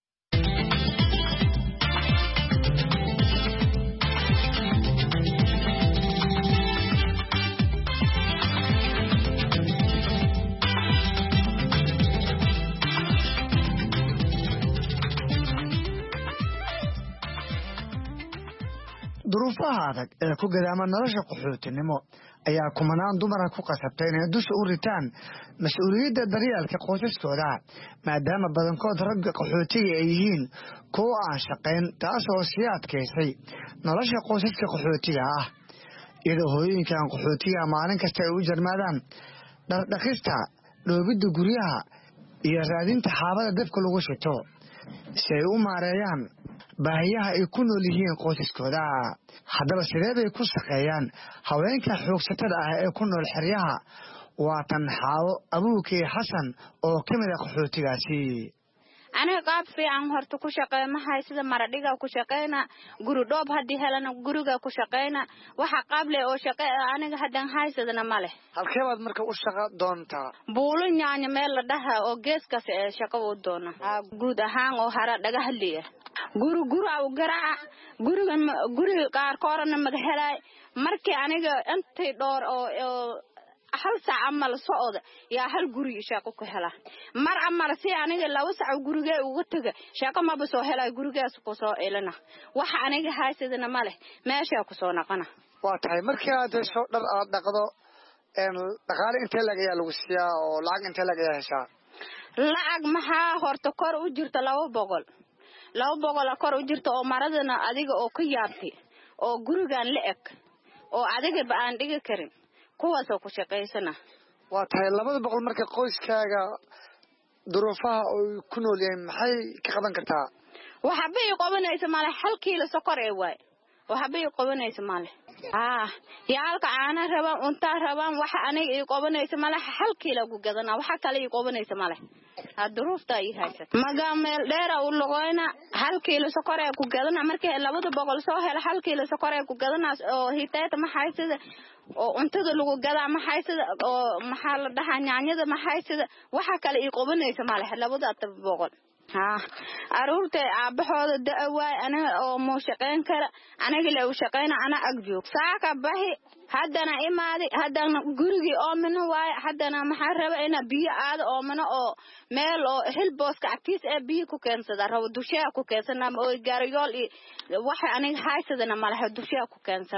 duruufaha adag ee ku gadaama nolosha qaxootinimo ayaa kumanaan dumara ku qasabtay inay dusha u ritaan mas-uuliyadda daryeelka qoysaskooda, maadaama badankood ragga qaxootiga ay yihiin kuwo aan shaqayn, taasoo sii adkaysay nolosha qoysaska qaxootiga ah. iyadoo hooyooyinkan qaxootiga maalin kasta ay u jarmaadaan dhardhaqista, dhoobidda guryaha iyo raadinta xaabada dabka lagu shito si ay u maareeyaan baahiyaha ay ku nool yihiin qoysaskooda. haddaba sidee bay ku shaqeeyaan haweenka xoogsatada ah ee ku nool xeryaha? waa tan Xaawo Abuukey Xasan oo ka mid ah qaxootigaasi. aniga qaab fiican horta ku shaqeey ma hay sida maradhiga ku shaqeeyna guri dhoob hadii helana guriga ku shaqeeyna waxa qaab leh oo shaqeey aniga hadan haysadana male. halkee baad marka u shaqo doontaa? buulo nyaanya meel la dhaha oo geeskaas ee shaqo u doona guud ahaan oo hara dhaga haliya guru guru aw garaa guriga guri qaar koorana magahelay markii aniga intay door oo hal saac amal socod yaa hal guri shaqo ku hela mar amal si aniga laba saac guriga ugu taga shaqo ma ba soo helay gurigaas ku soo eelana waxa aniga haysadana male meesha ku soo naqana. waa tahay markii aad soo dhar aad dhaqdo een dhaqaale intee laga yaa lagu siiyaa oo lacag intee laga yaa heshaa? lacag maxaa horta kor u jirta laba boqol laba boqol kor u jirta oo maradana adiga oo ka yaabti oo gurigan la eg oo adiga ba aan dhigi karin kuwaas oo ku shaqeysana. waa tahay labada boqol marka qoyskaaga duruufaha oo ku nool yahay maxay ka qaban kartaa? waxa bay qabanaysa male hal kiilo sokor ee waay waxa bay qabanaysa male ah yaalka caana rabaan unta rabaan waxa aniga ay qabanaysa male hal kiilo ku gadana waxa kale ay qabanaysa male duruufta ay haysa maga meel dheer oo lagooyna hal kiilo sokor ee ku gadana markii labada boqol soo hel hal kiilo sokor ee ku gadana oo hitaata ma haysada oo untada lagu gadaa ma haysada oo maxaa la dhahaa nyaanyada ma haysada waxa kale ay qabanaysa male labada boqol. ha aruurta aabahooda da'awaay anaga oo moo shaqeyn kara anaga la u shaqeyna ana ag joog saaka bahi haddana imaadi haddana gurigi oo mana waay haddana maxaa raba ina biyo aado oo mana oo meel oo hilbooska agtiis ee biyo ku keensada rabo dushaa ku keensana oo gaariyool waxa aniga haysadana malaha dushaa ku keensana.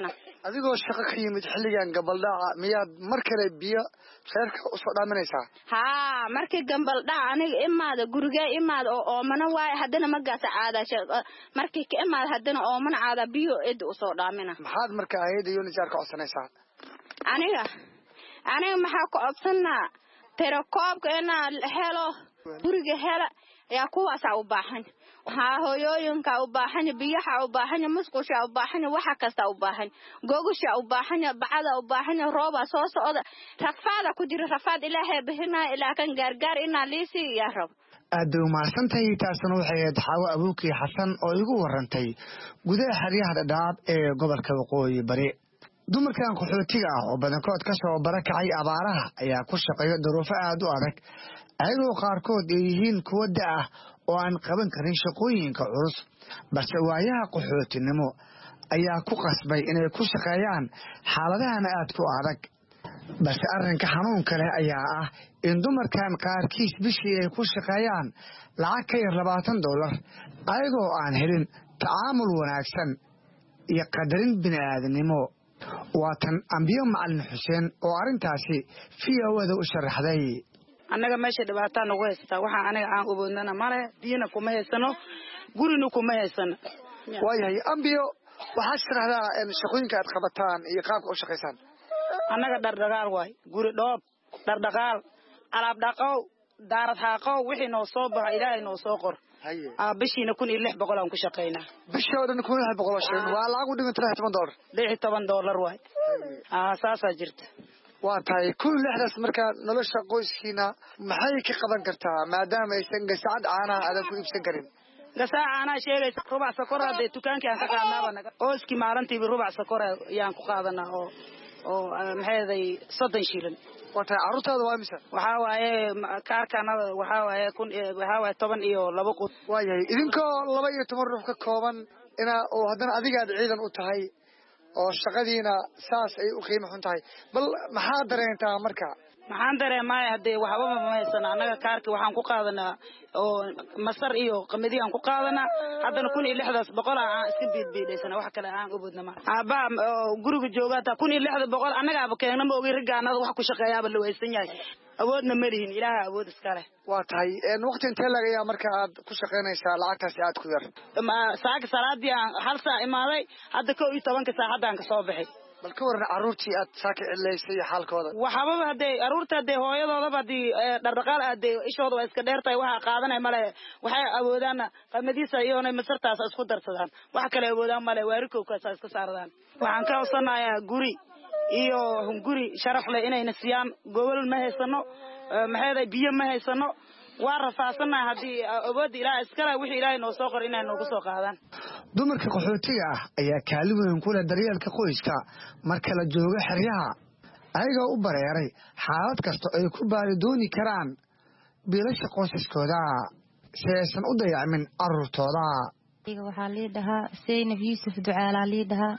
adigoo shaqo ka yimid xilligan gabaldhaca miyaad mar kale biyo reerka usoo dhaaminaysaa haa markii gabaldhaca aniga imaada gurigee imaada oo oomana waaye haddana magaasa caada markii ka imaada haddana oomana caada biyo cidda usoo dhaamina maxaad marka hay'adda UNHCR ka codsanaysaa aniga aniga maxaa ku codsanaa tirakoobka inaa helo guriga hela yaa kuwaasaa u baahan haa hooyooyinka u baahan biyaha u baahan musqusha u baahan waxa kasta u baahan googusha u baahan bacada u baahan rooba soo socda rafaada ku jira rafaad ilaahay bixinaa ilaa kan gaargaar inaa liisi ya rab aad u maasantay taasna waxay ahayd Xawa Abuuki Xasan oo igu warantay gudaha xariyaha Dhadhaab ee gobolka Waqooyi Bari dumarkan qaxootiga ah oo badankood ka soo barakacay abaaraha ayaa ku shaqeeya duruufo aad u adag ayagoo qaarkood ay yihiin kuwa da ah oo aan qaban karin shaqooyinka culus balse waayaha qaxootinimo ayaa ku qasbay inay ku shaqeeyaan xaaladahan aad ku adag balse arrinka xanuunka leh ayaa ah in dumarkan qaarkiis bishii ay ku shaqeeyaan lacag ka yar labaatan dollar ayagoo aan helin tacaamul wanaagsan iyo qadarin bini'aadanimo waa tan Ambiyo Macalin Xuseen oo arrintaasi V O A u sharaxday annaga meesha dhibaato nagu haysta waxa aniga aan u boodnana male diina kuma haysano gurina kuma haysano waayahay Ambiyo waxaad sharaxdaa in shaqooyinka aad qabataan iyo qaabka u shaqeysaan annaga dhardhagaal waay guri dhoob dhardhagaal alaab dhaqow daarad haaqow wixii noo soo baxa ilaahay noo soo qor aa bishiina kun iyo lix boqol aan ku shaqeynaa bishii oo dhan kun iyo lix boqol shilin waa lacag u dhigan toban dollar lix iyo toban dollar waay aa saasaa jirta waa tahay kun iyo lixdaas markaa nolosha qoyskiina maxay ka qaban kartaa maadaama aysan gasacad caanaha aadan ku iibsan karin gasaaca caanaha sheegaysa rubac sokor hadee dukaankii aan ka qaadnaaba naga qoyskii maalintiiba rubac sokor ayaan ku qaadanaa oo oo maxayday soddon shilin waa tahay carruurtaada waa imisa waxaa waaye kaarkanada waxaa waaye kun waxaa waaye toban iyo laba kun waayahay idinkoo laba iyo toban ruux ka kooban inaa oo haddana adigaad ciidan u tahay oo shaqadiina saas ay u qiimo xun tahay bal maxaa dareentaa marka maxaan dareemaaya haddee waxba ma haysana annaga kaarkii waxaan ku qaadanaa oo masar iyo qamadi aan ku qaadanaa haddana kun iyo lixdaas boqol aan iska biidbiidhaysana wax kale aan u boodna ma aabbaha guriga joogaata kun iyo lixda boqol annagaaba keena ma ogi raggaanada wax ku shaqeeyaaba la waysan yahay awoodna ma lihin ilaaha awood iska leh waa tahay waqti intee lagayaa marka aad ku shaqaynaysaa lacagtaasi aad ku yar saaka salaadii aan hal saac imaaday hadda kow iyo tobanka saacaddaan ka soo baxay bal ka waran carruurtii aad saaka cilaysay xaalkooda waxababa hadee carruurta hadee hooyadoodaba hadii dhardhaqaal aadee ishooda waa iska dheertahay waxa qaadanay male waxay awoodaan qamadiisa iyoona masartaas isku darsadaan wax kale awoodaan male waarikowkaas iska saardaan waxaan ka codsanayaa guri iyo guri sharaf leh inayna siiyaan gobol ma haysano maxay biyo ma haysano waa rafaasanahay haddii awoodda ilaahay iskale wixii ilaahay noo soo qor inay noogu soo qaadaan dumarka qaxootiga ah ayaa kaalin weyn ku leh daryeelka qoyska marka la joogo xeryaha ayagoo u bareeray xaalad kasta ay ku baari dooni karaan biilasha qoysaskooda si aysan u dayacmin carruurtooda waxaa lii dhahaa Zaynab Yuusuf Ducaalaa lii dhahaa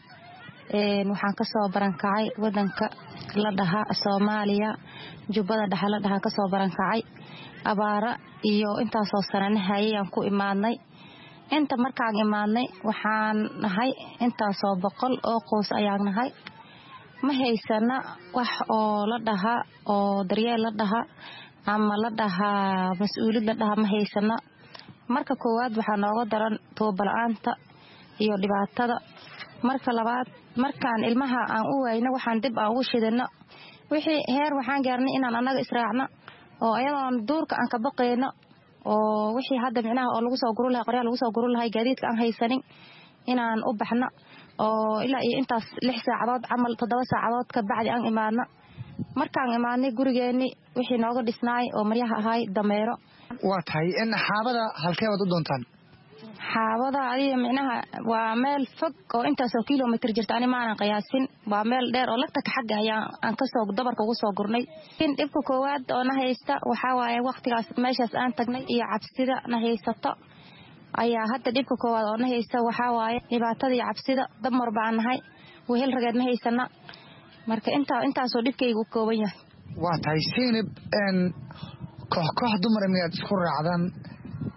waxaan ka soo barankacay wadanka la dhahaa Soomaaliya jubbada dhexe la dhahaa ka soo barankacay abaara iyo intaasoo sanana hayaan ku imaadnay inta markaan imaadnay waxaan nahay intaasoo boqol oo qoys ayaan nahay ma haysana wax oo la dhahaa oo daryeel la dhahaa ama la dhahaa mas-uulid la dhahaa ma haysana marka koowaad waxaa nooga daran tuubala'aanta iyo dhibaatada marka labaad markaan ilmaha aan u wayno waxaan dib aan ugu shidano wixii heer waxaan gaarnay inaan annaga israacno oo ayadoon duurka aan ka baqayno oo wixii hadda micnaha oo lagu soo guru lahay qoryaha lagu soo guru lahay gaadiidka aan haysanin inaan u baxno oo ilaa iyo intaas lix saacadood camal toddoba saacadood ka bacdi aan imaadno markaan imaadnay gurigeenni wixii nooga dhisnaay oo maryaha ahay dameero waa tahay in xaabada halkee baad u doontaan xaabada adiga micnaha waa meel fog oo intaasoo kilomitir jirta ani maanan qiyaasin waa meel dheer oo lagtaka xagga ayaan aan kasoo dabarka ugu soo gurnay in dhibka koowaad oo na haysta waxaa waaye waqtigaas meeshaas aan tagnay iyo cabsida na haysato ayaa hadda dhibka koowaad oo na haysta waxaa waaye dhibaatada iyo cabsida damar baan nahay wehel rageed ma haysana marka intaa intaasoo dhibkayga u kooban yahay waa tahay Zaynab koox koox dumar miyaad isku raacdan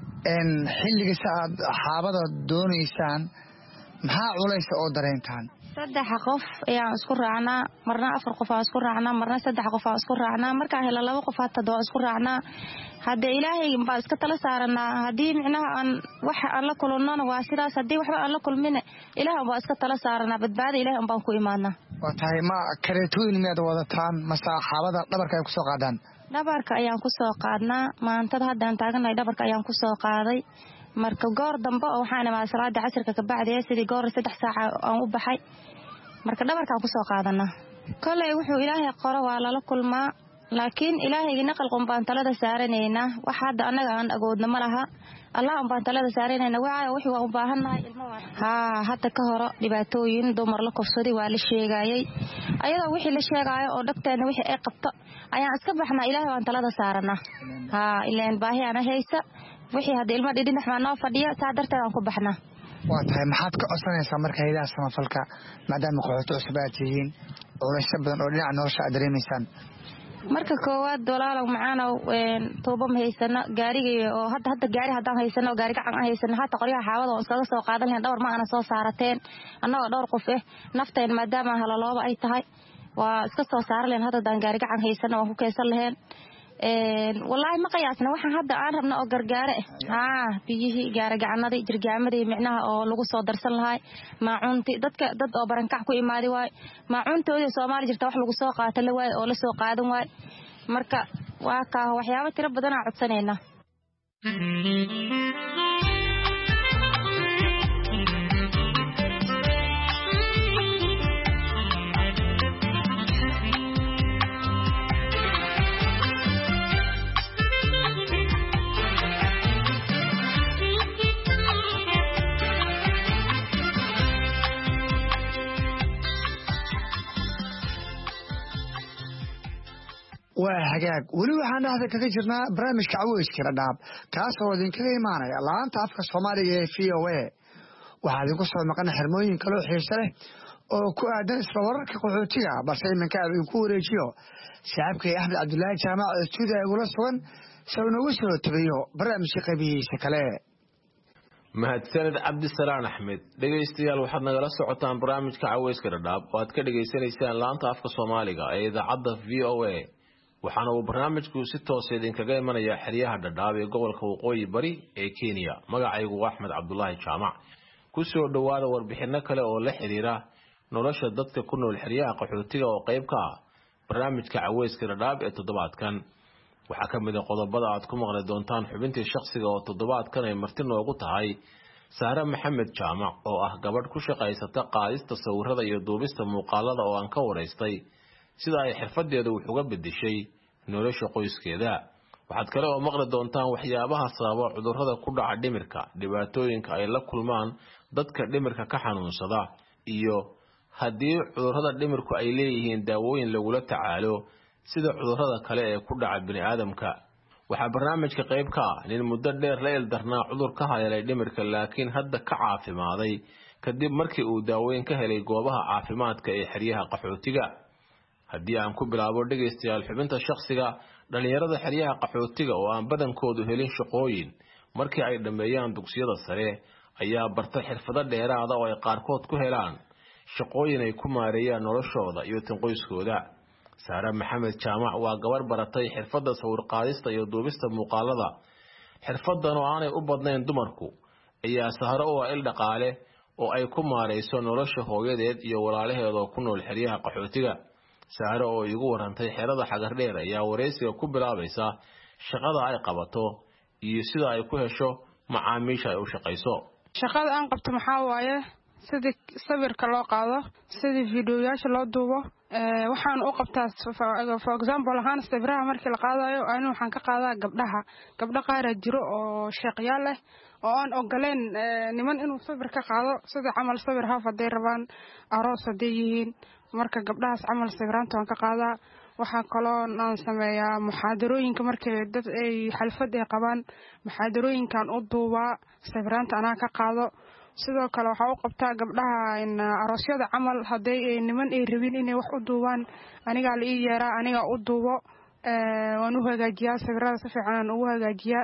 xilliga aad xaabada doonaysaan maxaa culays oo dareentaan saddex qof ayaan isku raacnaa marna afar qof aan isku raacnaa marna saddex qof aan isku raacnaa markaan helo laba qof hatada waan isku raacnaa haddee ilaahay baan iska tala saaranaa haddii micnaha aan wax aan la kulannona waa sidaas haddii waxba aan la kulmine ilaahay baan iska tala saaranaa badbaada ilaahay baan ku imaadnaa waa tahay ma kareetooyin miyaad wadataan mase xaabada dhabarka ay ku soo qaadaan dhabarka ayaan ku soo qaadnaa maantada haddaan taaganahay dhabarka ayaan ku soo qaaday marka goor dambe oo waxaan imaaday salaada casirka ka bacdee sidii goor saddex saaca aan u baxay marka dhabarkaan ku soo qaadanaa kolay wuxuu ilaahay qoro waa lala kulmaa laakiin ilaahayga naqalqon baan talada saaranaynaa wax hadda annaga aan agoodna ma laha allah un baan talada saaranaynaa waayo wixii waan u baahannahay haa hadda ka horo dhibaatooyin dumar la kufsaday waa la sheegayay ayadoo wixii la sheegaayo oo dhagteena wixii ay qabto ayaan iska baxnaa ilaahay waan talada saaranaa haa ilaan baahi ana haysa wixii hadda ilmo dhidhinax baa noo fadhiya saa darteed aan ku baxnaa waa tahay maxaad ka codsanaysaa marka haydaha samafalka maadaama qaxooti cusub aad tihiin culaysyo badan oo dhinaca nolosha aad dareemaysaan marka koowaad walaalow macaanow tuubo ma haysano gaarigii oo hadda hadda gaari haddaan haysano gaari gacan aan haysano hata qoryaha xaawada oo iskaga soo qaadan lahayn dhowr ma ana soo saarateen annagoo dhowr qof eh nafteen maadaama halalooba ay tahay waa iska soo saaran lahayn hadda haddaan gaari gacan haysano waan ku keysan lahayn wallaahi ma qiyaasna waxaan hadda aan rabna oo gargaare ah biyihii gaaragacanadii jirgaamadii micnaha oo lagu soo darsan lahay maacuunti dadka dad oo barankac ku imaadi waay maacuuntoodii Soomaali jirta wax lagu soo qaato la waay oo la soo qaadan waay marka waa ka waxyaabo tiro badan aan codsanayna waa hagaag weli waxaan dhexda kaga jirnaa barnaamijka caweyska dhadhaab kaasoo idinkaga imaanaya laanta afka Soomaaliga ee V O A waxaa idinku soo maqan xirmooyin kale oo xiiso leh oo ku aadan isla wararka qaxootiga balse iminka aan idinku wareejiyo shacabkay Axmed Cabdullaahi Jaamac oo stuudiga igula sugan soo nagu soo tabiyo barnaamijka qaybihiisa kale mahadsanid Cabdisalaan Axmed dhageystayaal waxaad nagala socotaan barnaamijka caweyska dhadhaab oo aad ka dhageysanaysaan laanta afka Soomaaliga ee idaacadda V O A waxaana uu barnaamijku si toos ah idinkaga imanayaa xeryaha dhadhaab ee gobolka waqooyi bari ee Kenya magacaygu waa Axmed Cabdullaahi Jaamac ku soo dhawaada warbixino kale oo la xiriira nolosha dadka ku nool xeryaha qaxootiga oo qayb ka ah barnaamijka caweyska dhadhaab ee toddobaadkan waxaa ka mid ah qodobada aad ku maqli doontaan xubintii shakhsiga oo toddobaadkan ay marti noogu tahay Saara Maxamed Jaamac oo ah gabadh ku shaqaysata qaadista sawirada iyo duubista muuqaalada oo aan ka wareystay sida ay xirfadeedu wax uga bedeshay nolosha qoyskeeda waxaad kale oo maqli doontaan waxyaabaha sababa cudurrada ku dhaca dhimirka dhibaatooyinka ay la kulmaan dadka dhimirka ka xanuunsada iyo haddii cudurrada dhimirku ay leeyihiin daawooyin lagula tacaalo sida cudurrada kale ee ku dhaca bini'aadamka waxaa barnaamijka qayb ka ah nin muddo dheer la ildarnaa cudur ka hayalay dhimirka laakiin hadda ka caafimaaday kadib markii uu daawooyin ka helay goobaha caafimaadka ee xeryaha qaxootiga haddii aan ku bilaabo dhageystayaal xubinta shakhsiga dhalinyarada xeryaha qaxootiga oo aan badankoodu helin shaqooyin markii ay dhameeyaan dugsiyada sare ayaa barta xirfado dheeraada oo ay qaarkood ku helaan shaqooyin ay ku maareeyaan noloshooda iyo tan qoyskooda Saara Maxamed Jaamac waa gabar baratay xirfadda sawir qaadista iyo duubista muuqaalada xirfadan oo aanay u badnayn dumarku ayaa saharo oo il dhaqaale oo ay ku maareyso nolosha hooyadeed iyo walaalaheed oo ku nool xeryaha qaxootiga Saara oo igu warantay xerada xagar dheer ayaa wareysiga ku bilaabaysa shaqada ay qabato iyo sida ay ku hesho macaamiisha ay u shaqayso shaqada aan qabto maxaa waaye sidii sawirka loo qaado sidii fiidiyoyaasha loo duubo ee waxaan u qabtaa for example ahaan sawiraha markii la qaadayo anigu waxaan ka qaadaa gabdhaha gabdha qaar jiro oo shaqayaal leh oo aan ogoleen niman inuu sawir ka qaado sida camal sawir haaf haday rabaan aroos haday yihiin marka gabdhahaas camal sawiraanta waan ka qaadaa waxaa kaloo aan sameeyaa muxaadarooyinka markii dad ay xalfad ay qabaan muxaadarooyinkan u duubaa sawiraanta anaa ka qaado sidoo kale waxa u qabtaa gabdhaha in aroosyada camal haday niman ay rabin inay wax u duubaan aniga la ii yeeraa aniga u duubo ee waan u hagaajiyaa sawirada si fiican aan ugu hagaajiyaa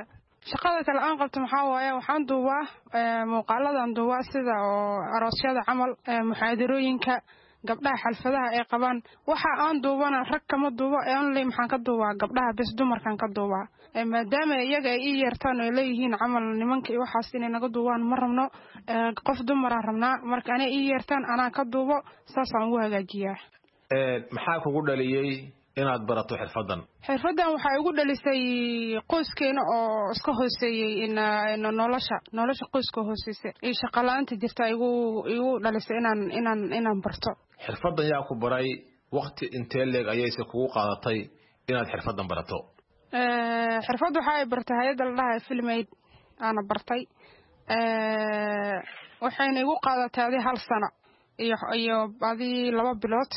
shaqada kale aan qabto maxaa waaye waxaan duubaa muuqaaladan duubaa sida oo aroosyada camal muxaadarooyinka gabdhaha xalfadaha ay qabaan waxa aan duubana rag kama duubo only maxaan ka duubaa gabdhaha bes dumarkan ka duubaa maadaama iyaga ay ii yeertaan oo leeyihiin camal nimanka iyo waxaas inay naga duubaan ma rabno qof dumara rabnaa marka anay ii yeertaan anaa ka duubo saasaan ugu hagaajiyaa maxaa kugu dhaliyey inaad barato xirfadan xirfadan waxay ugu dhalisay qoyskeena oo iska hooseeyay in nolosha nolosha qoyska hooseysay iyo shaqo la'aanta jirta igu igu dhalisay inaan inaan inaan barto xirfadan yaa ku baray waqti intee leeg ayayse kugu qaadatay inaad xirfadan barato xirfad waxa ay bartay hay'adda la dhahay Filmaid ana bartay waxayna igu qaadatay hal sano iyo iyo badi laba bilood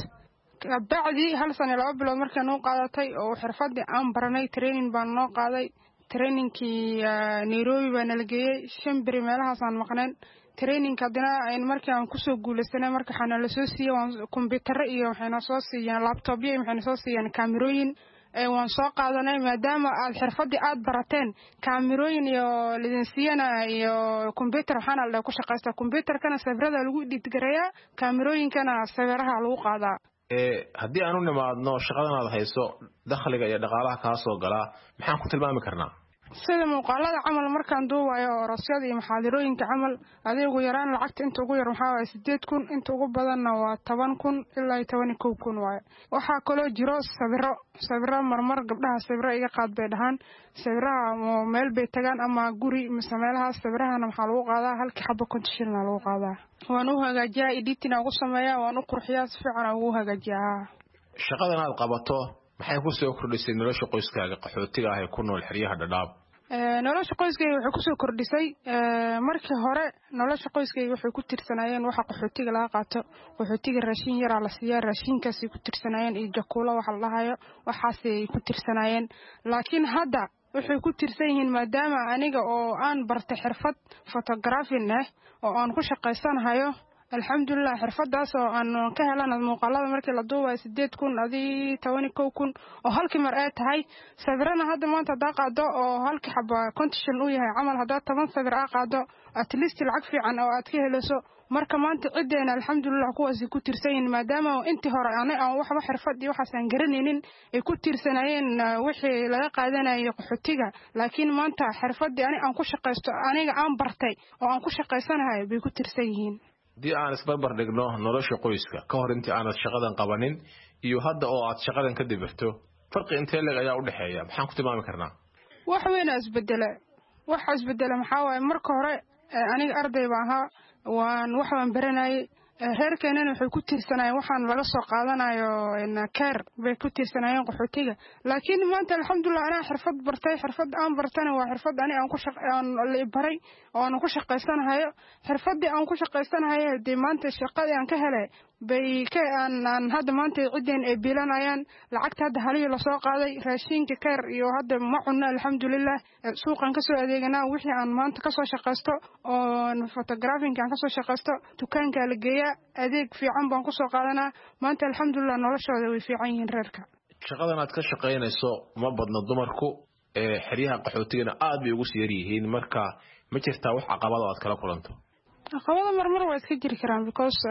bacdi hal sano laba bilood markii aan qaadatay oo xirfadii aan baranay training baan noo qaaday trainingkii Nairobi baan la geeyay shan bari meelahaas aan maqneen trainingka hadana in markii aan ku soo guulaysanay markii xana la soo siiyay computer iyo waxayna soo siiyeen laptop iyo waxayna soo siiyeen kaamirooyin ee waan soo qaadanay maadaama aad xirfadii aad barateen kaamirooyin iyo lidensiina iyo computer waxana la ku shaqeystaa computerkana sawirada lagu edit gareeyaa kaamirooyinkana sawiraha lagu qaadaa ee hadii aanu nimaadno shaqadan aad hayso dakhliga iyo dhaqaalaha ka soo gala maxaan ku tilmaami karnaa sida muuqaalada camal markaan duubayo aroosyada iyo muxaadarooyinka camal adeegu yaraan lacagta inta ugu yar waxaa waaye sideed kun inta ugu badanna waa toban kun ilaa toban iyo kow kun waaye waxaa kaloo jiro sawiro sawiro marmar gabdhaha sawiro iga qaad bay dhahaan sawiraha meel bay tagaan ama guri mise meelahaas sawirahana waxaa lagu qaadaa halkii xabo konton shilin lagu qaadaa waan u hagaajiyaa editing ugu sameeyaa waan u qurxiyaa si fiican ugu hagaajiyaa shaqadan aad qabato maxay ku soo kordhisay nolosha qoyskaaga qaxootiga ah ee ku nool xiriyaha Dhadhaab ee nolosha qoyskayga waxay ku soo kordhisay ee markii hore nolosha qoyskayga waxay ku tirsanayeen waxa qaxootiga laga qaato qaxootiga raashin yar la siiyaa raashinkaas ku tirsanayeen iyo jakuula waxa la dhahayo waxaas ay ku tirsanayeen laakiin hadda waxay ku tirsan yihiin maadaama aniga oo aan bartay xirfad photography ah oo aan ku shaqaysanayo alxamdulillah xirfadaas oo aan ka helan muuqaalada markii la duubay sideed kun adii toban iyo kow kun oo halkii mar ay tahay sawirana hadda maanta daa qaado oo halkii xaba condition uu yahay camal hadda toban sawir ah qaado at least lacag fiican oo aad ka helayso marka maanta cideena alxamdulillah kuwaas ku tirsanayeen maadaama intii hore aan waxba xirfad iyo waxaas aan garanaynin ay ku tirsanayeen wixii laga qaadanayo qaxootiga laakiin maanta xirfadii ani aan ku shaqaysto aniga aan bartay oo aan ku shaqaysanahay bay ku tirsan yihiin dii aan isbarbar dhigno nolosha qoyska ka hor intii aanad shaqadan qabanin iyo hadda oo aad shaqadan ka dibirto farqi intee leeg ayaa u dhaxeeya maxaan ku tilmaami karnaa wax weyn isbedela wax isbedela maxaa waaye marka hore aniga arday baan ahaa waan wax baan baranayay reerkeenana waxay ku tiirsanayeen waxaan laga soo qaadanayo in care bay ku tiirsanayeen qaxootiga laakiin maanta alxamdulillah ana xirfad bartay xirfad aan bartana waa xirfad ani aan ku shaqeeyaan la baray oo aan ku shaqeysanahay xirfadii aan ku shaqeysanahay de maanta shaqadii aan ka helay bay ka aan hadda maanta cideen ay biilanayaan lacagta hadda haliyo la soo qaaday raashinka care iyo hadda ma cunna alxamdulillah suuqan ka soo adeeganaa wixii aan maanta ka soo shaqeysto oo photography aan ka soo shaqeysto dukaanka la geeyaa adeeg fiican baan ku soo qaadanaa maanta alxamdulillah noloshooda way fiican yihiin reerka shaqadan aad ka shaqeynayso ma badna dumarku ee xiriyaha qaxootigana aad bay ugu siyar yihiin marka ma jirtaa wax caqabad aad kala kulanto caqabada marmar waa iska jiri karaan because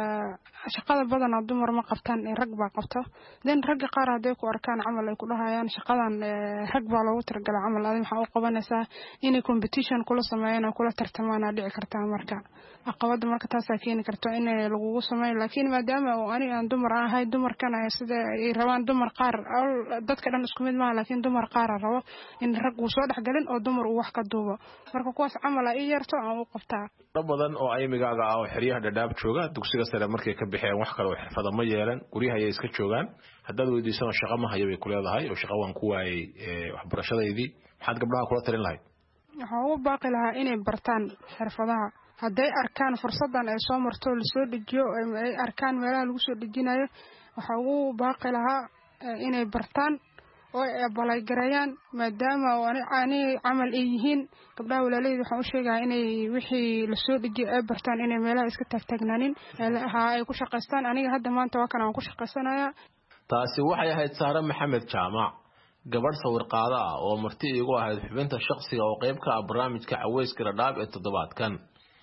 shaqada badan dumar ma qabtaan rag baa qabto dan ragga qaar haday ku arkaan camal ay ku dhahayaan shaqadan rag baa loogu talagalay camal aad waxa u qabanaysaa in competition kula sameeyaan kula tartamaan dhici karta marka caqabada marka taas ay keeni karto in lagu sameeyo laakiin maadaama oo ani aan dumar ahay dumarkana sida ay rabaan dumar qaar dadka dhan isku mid ma laakiin dumar qaar rabo in rag uu soo dhaxgalin oo dumar uu wax ka duubo marka kuwaas camal ay yarto aan u qabtaa badan oo aymigaaga ah oo xiriyaha Dhadhaab jooga dugsiga sare markay ka bixeen wax kale oo xirfado ma yeelan guriyaha ay iska joogaan haddaad weydiisano shaqo ma hayo way ku leedahay oo shaqo waan ku waayay waxbarashadeedii maxaad gabdhaha kula talin lahayd waxa uu baaqi lahaa inay bartaan xirfadaha hadday arkaan fursadan ay soo marto la soo dejiyo ay arkaan meelaha lagu soo dejinayo waxa uu baaqi lahaa inay bartaan oo ay balay gareeyaan maadaama ani camal ay yihiin gabdhaha walaaleyda waxaan u sheegaa inay wixii la soo dhigay ay bartaan inay meelaha iska taagtaagnaanin ay ku shaqaystaan aniga hadda maanta waa kan aan ku shaqaysanayaa taasi waxay ahayd Saara Maxamed Jaamac gabadh sawir qaada ah oo marti iigu ahayd xubinta shakhsiga oo qayb ka ah barnaamijka caweyska dhadhaab ee toddobaadkan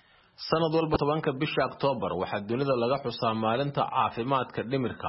sanad walba tobanka bisha Oktoobar waxaa dunida laga xusaa maalinta caafimaadka dhimirka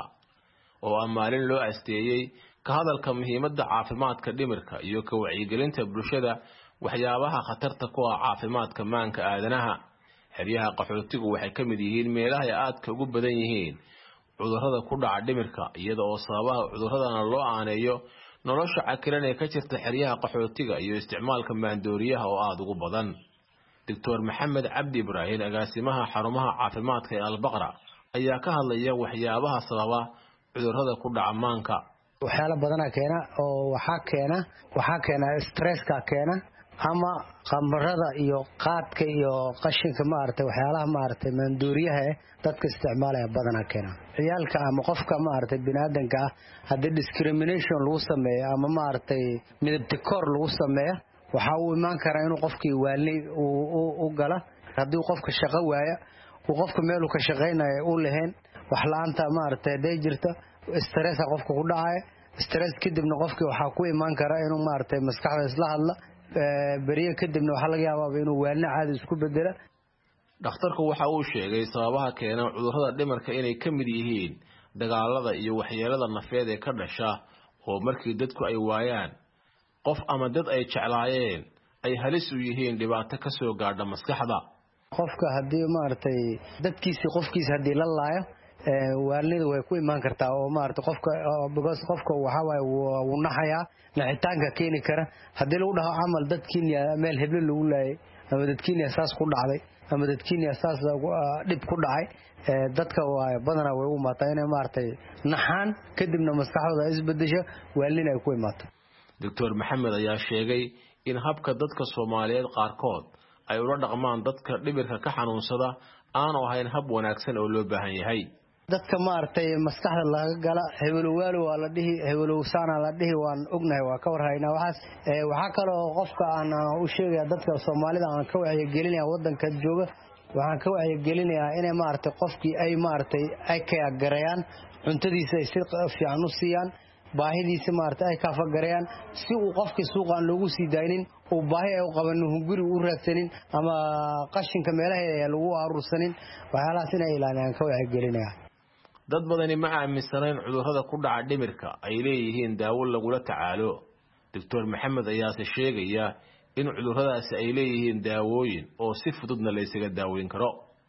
oo ah maalin loo asteeyay ka hadalka muhiimadda caafimaadka dhimirka iyo ka wacyigelinta bulshada waxyaabaha khatarta ku ah caafimaadka maanka aadanaha xeryaha qaxootigu waxay ka mid yihiin meelaha ay aadka ugu badan yihiin cudurrada ku dhaca dhimirka iyada oo sababaha cuduradana loo aaneeyo nolosha cakiran ee ka jirta xeryaha qaxootiga iyo isticmaalka maandooriyaha oo aad ugu badan Doctor Maxamed Cabdi Ibrahim agaasimaha xarumaha caafimaadka ee Albaqra ayaa ka hadlaya waxyaabaha sababa cudurrada ku dhaca maanka waxyaalo badan keena oo waxa keena waxa keena stresska keena ama qambarada iyo qaadka iyo qashinka maartay waxyaalaha maartay maandooriyaha dadka isticmaalaya badan keena ciyaalka ama qofka maartay binaadanka hadii discrimination lagu sameeyo ama maartay midab koor lagu sameeyo waxa uu iman karaa inuu qofkii waalay uu gala hadii qofka shaqo waaya uu qofka meel uu ka shaqeynayo uu lahayn wax laanta maartay day jirta stress qofka ku dhacay stress kadibna qofkii waxa ku iman kara inuu maartay maskaxda isla hadla bariye kadibna waxa laga yaabaa inuu waalna caadi isku bedelo dhakhtarku waxa uu sheegay sababaha keena cudurrada dhimirka inay ka mid yihiin dagaalada iyo waxyeelada nafeed ee ka dhasha oo markii dadku ay waayaan qof ama dad ay jeclaayeen ay halis u yihiin dhibaato ka soo gaadha maskaxda qofka hadii maartay dadkiisi qofkiisa hadii la laayo waalnidu way ku iman kartaa oo maartay qofka because qofka waxa way uu naxaya naxitaanka keeni kara hadii lagu dhaho amal dadkiina meel hebel lagu laayay ama dadkiina asaas ku dhacday ama dadkiina asaas dib ku dhacay dadka way badana way u maataa inay maartay naxaan kadibna maskaxdooda isbedesho waalnina ay ku imaato Doctor Maxamed ayaa sheegay in habka dadka Soomaaliyeed qaarkood ay ula dhaqmaan dadka dhimirka ka xanuunsada aan ahayn hab wanaagsan oo loo baahan yahay dadka maartay maskaxda laga gala hebelwaal waa la dhihi hebelowsaana la dhihi waan ognahay waa ka warhaynaa waxaas ee waxa kale oo qofka aan u sheegay dadka Soomaalida aan ka wacyi gelinayaa wadanka jooga waxaan ka wacyi gelinayaa inay maartay qofkii ay maartay ay ka garayaan cuntadiisa ay si fiican u siiyaan baahidiisa maartay ay ka fagarayaan si uu qofkii suuqan loogu sii daaynin oo baahi ay u qaban guri u raadsanin ama qashinka meelaha ay lagu aruursanin waxyaalahaas inay ilaaliyaan ka wacyi gelinayaa dad badani ma aaminsanayn cudurrada ku dhaca dhimirka ay leeyihiin daawo lagula tacaalo Doctor Maxamed ayaa sheegaya in cudurradaasi ay leeyihiin daawooyin oo si fududna la isaga daaweyn karo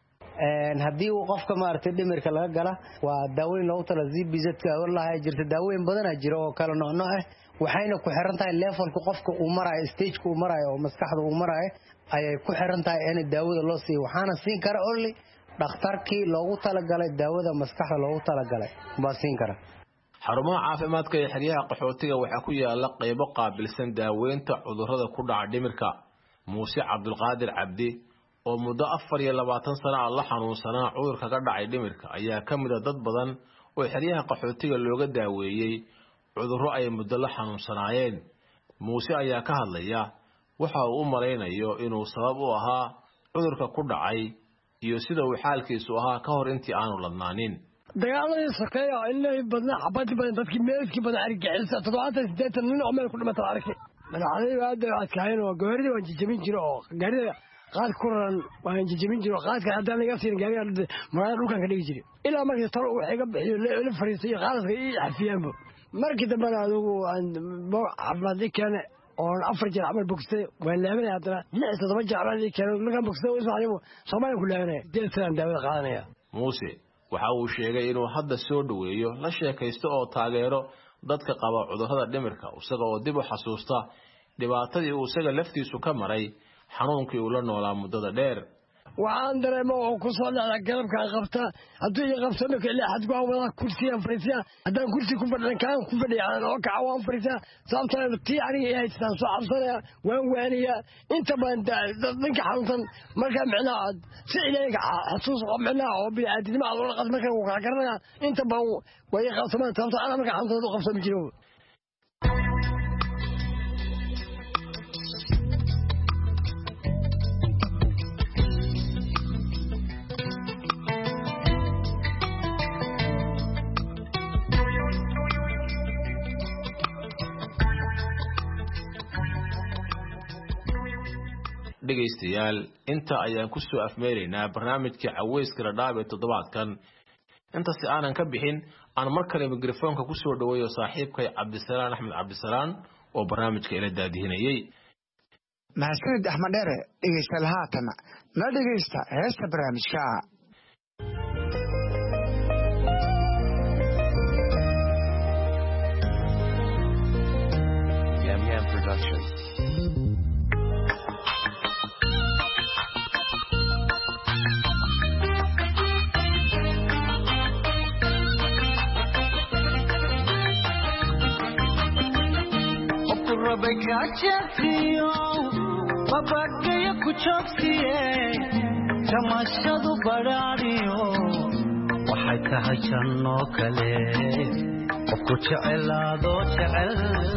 een hadii uu qofka maartay dhimirka laga gala waa daaweyn loo tala zibizadka wallahi jirta daaweyn badan jira oo kala noocno ah waxayna ku xiran tahay levelka qofka uu marayo stage-ka uu marayo oo maskaxda uu marayo ayay ku xiran tahay in daawada loo siiyo waxaana siin kara only dhakhtarkii loogu tala galay daawada maskaxda loogu tala galay ma siin kara xarumaha caafimaadka ee xeryaha qaxootiga waxa ku yaala qaybo qaabilsan daaweynta cudurrada ku dhaca dhimirka Muuse Cabdulqaadir Cabdi oo muddo afar iyo labaatan sano la xanuunsanaa cudurka ka dhacay dhimirka ayaa ka mid ah dad badan oo xeryaha qaxootiga looga daaweeyay cudurro ay muddo la xanuunsanaayeen Muuse ayaa ka hadlaya waxa uu u mareynayo inuu sabab u ahaa cudurka ku dhacay iyo sida uu xaalkiisu ahaa ka hor intii aanu ladnaanin dagaaladii sakeeyo ilaa badna xabad badan dadkii meelkii badan argixisa toddobaatan sideetan nin oo meel ku dhimatay arkay madaxdii aad ay adkaayeen oo gawaarida waan jijabin jiro oo gaarida qaad ku ran waan jijabin jiro qaadka hadda laga siin gaariga marada dhulkan ka dhigi jiray ilaa markii talo uu xiga bixiyo la fariisay qaadka iyo xafiyaanba markii dambe adigu aan xabadii kale oo afar jeer amal bogsay waan laabanay hadana lix todoba jeer amal kale markaan bogsay oo ismaaliyo Soomaaliya ku laabanay deelsan daawada qaadanaya Muuse waxa uu sheegay inuu hadda soo dhaweeyo la sheekaysto oo taageero dadka qaba cudurrada dhimirka isaga oo dib u xasuusta dhibaatadii uu isaga laftiisu ka maray xanuunkii uu la noolaa muddada dheer waxaan dareemo oo ku soo dhacay galabka qabta haddii ay qabto markii ilaa xad go'aan wada kursiga fariisiya haddaan kursi ku fadhiyan kaan ku fadhiyaan oo ka waan fariisiya sababtoo tii aniga ay haystaan soo xabsanaya waan waaniya inta badan dadka xanuunsan marka macnaa si ilayga xasuus oo macnaa oo bini'aadamnimo aan la qasban karin waa garanaya inta badan way qabsamaan sababtoo ana marka xanuunsan u qabsan jiro dhegaystayaal inta ayaan ku soo afmeelaynaa barnaamijkii caweyska dhadhaab ee toddobaadkan intaasi aanan ka bixin aan mar kale mikrofoonka ku soo dhaweeyo saaxiibkay cabdisalaan axmed cabdisalaan oo barnaamijka ila daadihinayay mahadsanid axmed dheere dhegaystayaal haatan nala dhegaysta heesta barnaamijka Yam Production. Rabakachafiyo babagaya kuchogsiye tamashadu barariyo waxay tahay janno kale qofku jecelaado jecel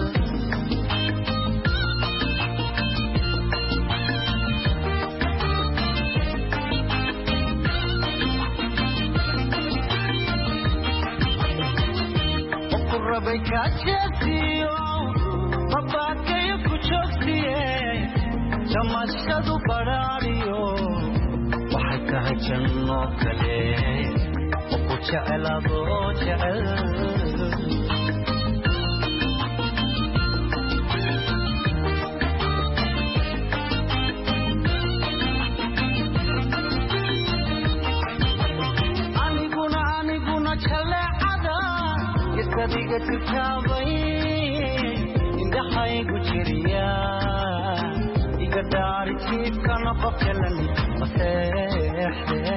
Rabakachafiyo babagaya kuchogsiye tamashadu barariyo waxay tahay janno kale qofku jecelaado jecel aniguna aniguna jaleecada isadiga titaabay indhahaygu jiriya iga dhaari jiifkana qofkalan maseexde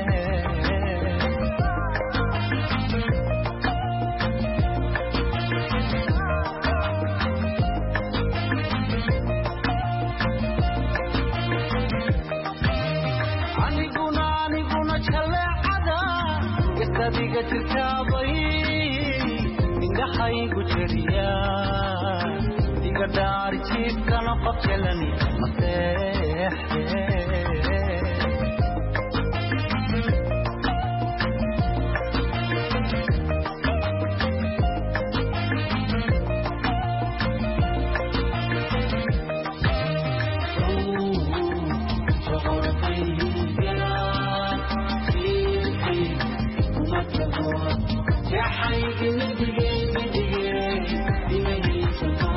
aniguna aniguna jaleecada isadiga titaabay indhahaygu jiriya gadar jiifkana qofkalan maseexde يا حي مدقي مدقي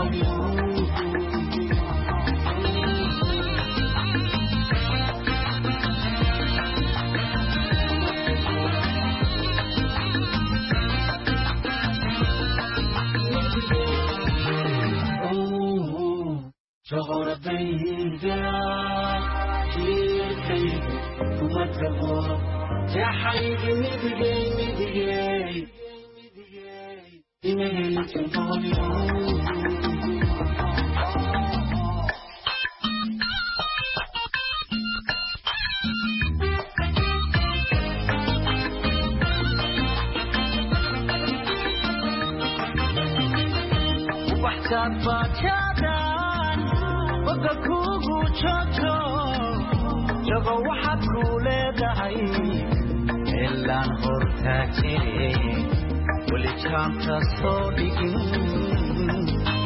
شغل بيدا شيخي وما تبغى يا حي مدقي مدقي إيميل تبغى Bajadan wada kugu jojo jago waxaad ku leedahay ilaan horta jire wali jaanta soo dhigin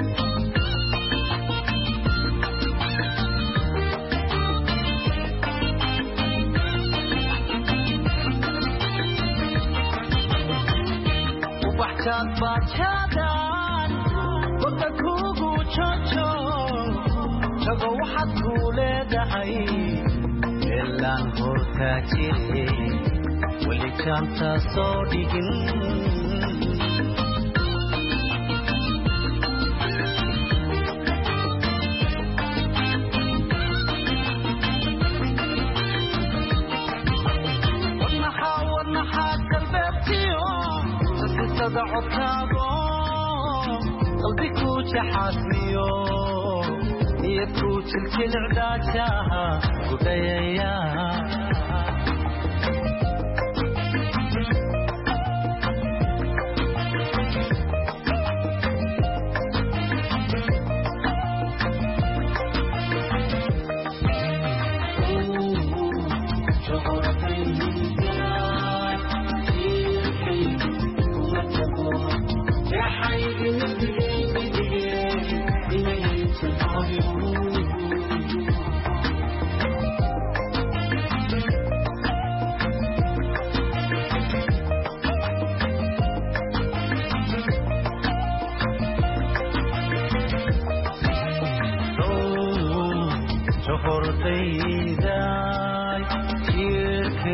ubaxtaad bajadan wada kugu jojo jago waxaad ku leedahay ilaan horta jire wali jaanta soo dhigin wadnaha wadnaha kalbeebtiyo sisada codkaago qalbi ku jaxaasmiyo niyad ku jiljilicdaajaha gudayaya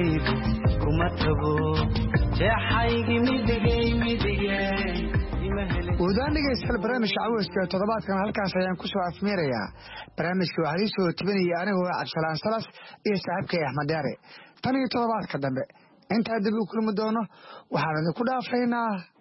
jacayl kuma tago jeexaygi midigay midigay ودان dhegeystayaal barnaamijka caweyska toddobaadkan halkaas ayaan ku soo afmeerayaa barnaamijka waxaa ii soo tibinaya anigoo Cabdisalaan Salas iyo saaxiibkay Axmed Deere tan iyo toddobaadka dambe inta dib u kulmi doono waxaan idinku dhaafaynaa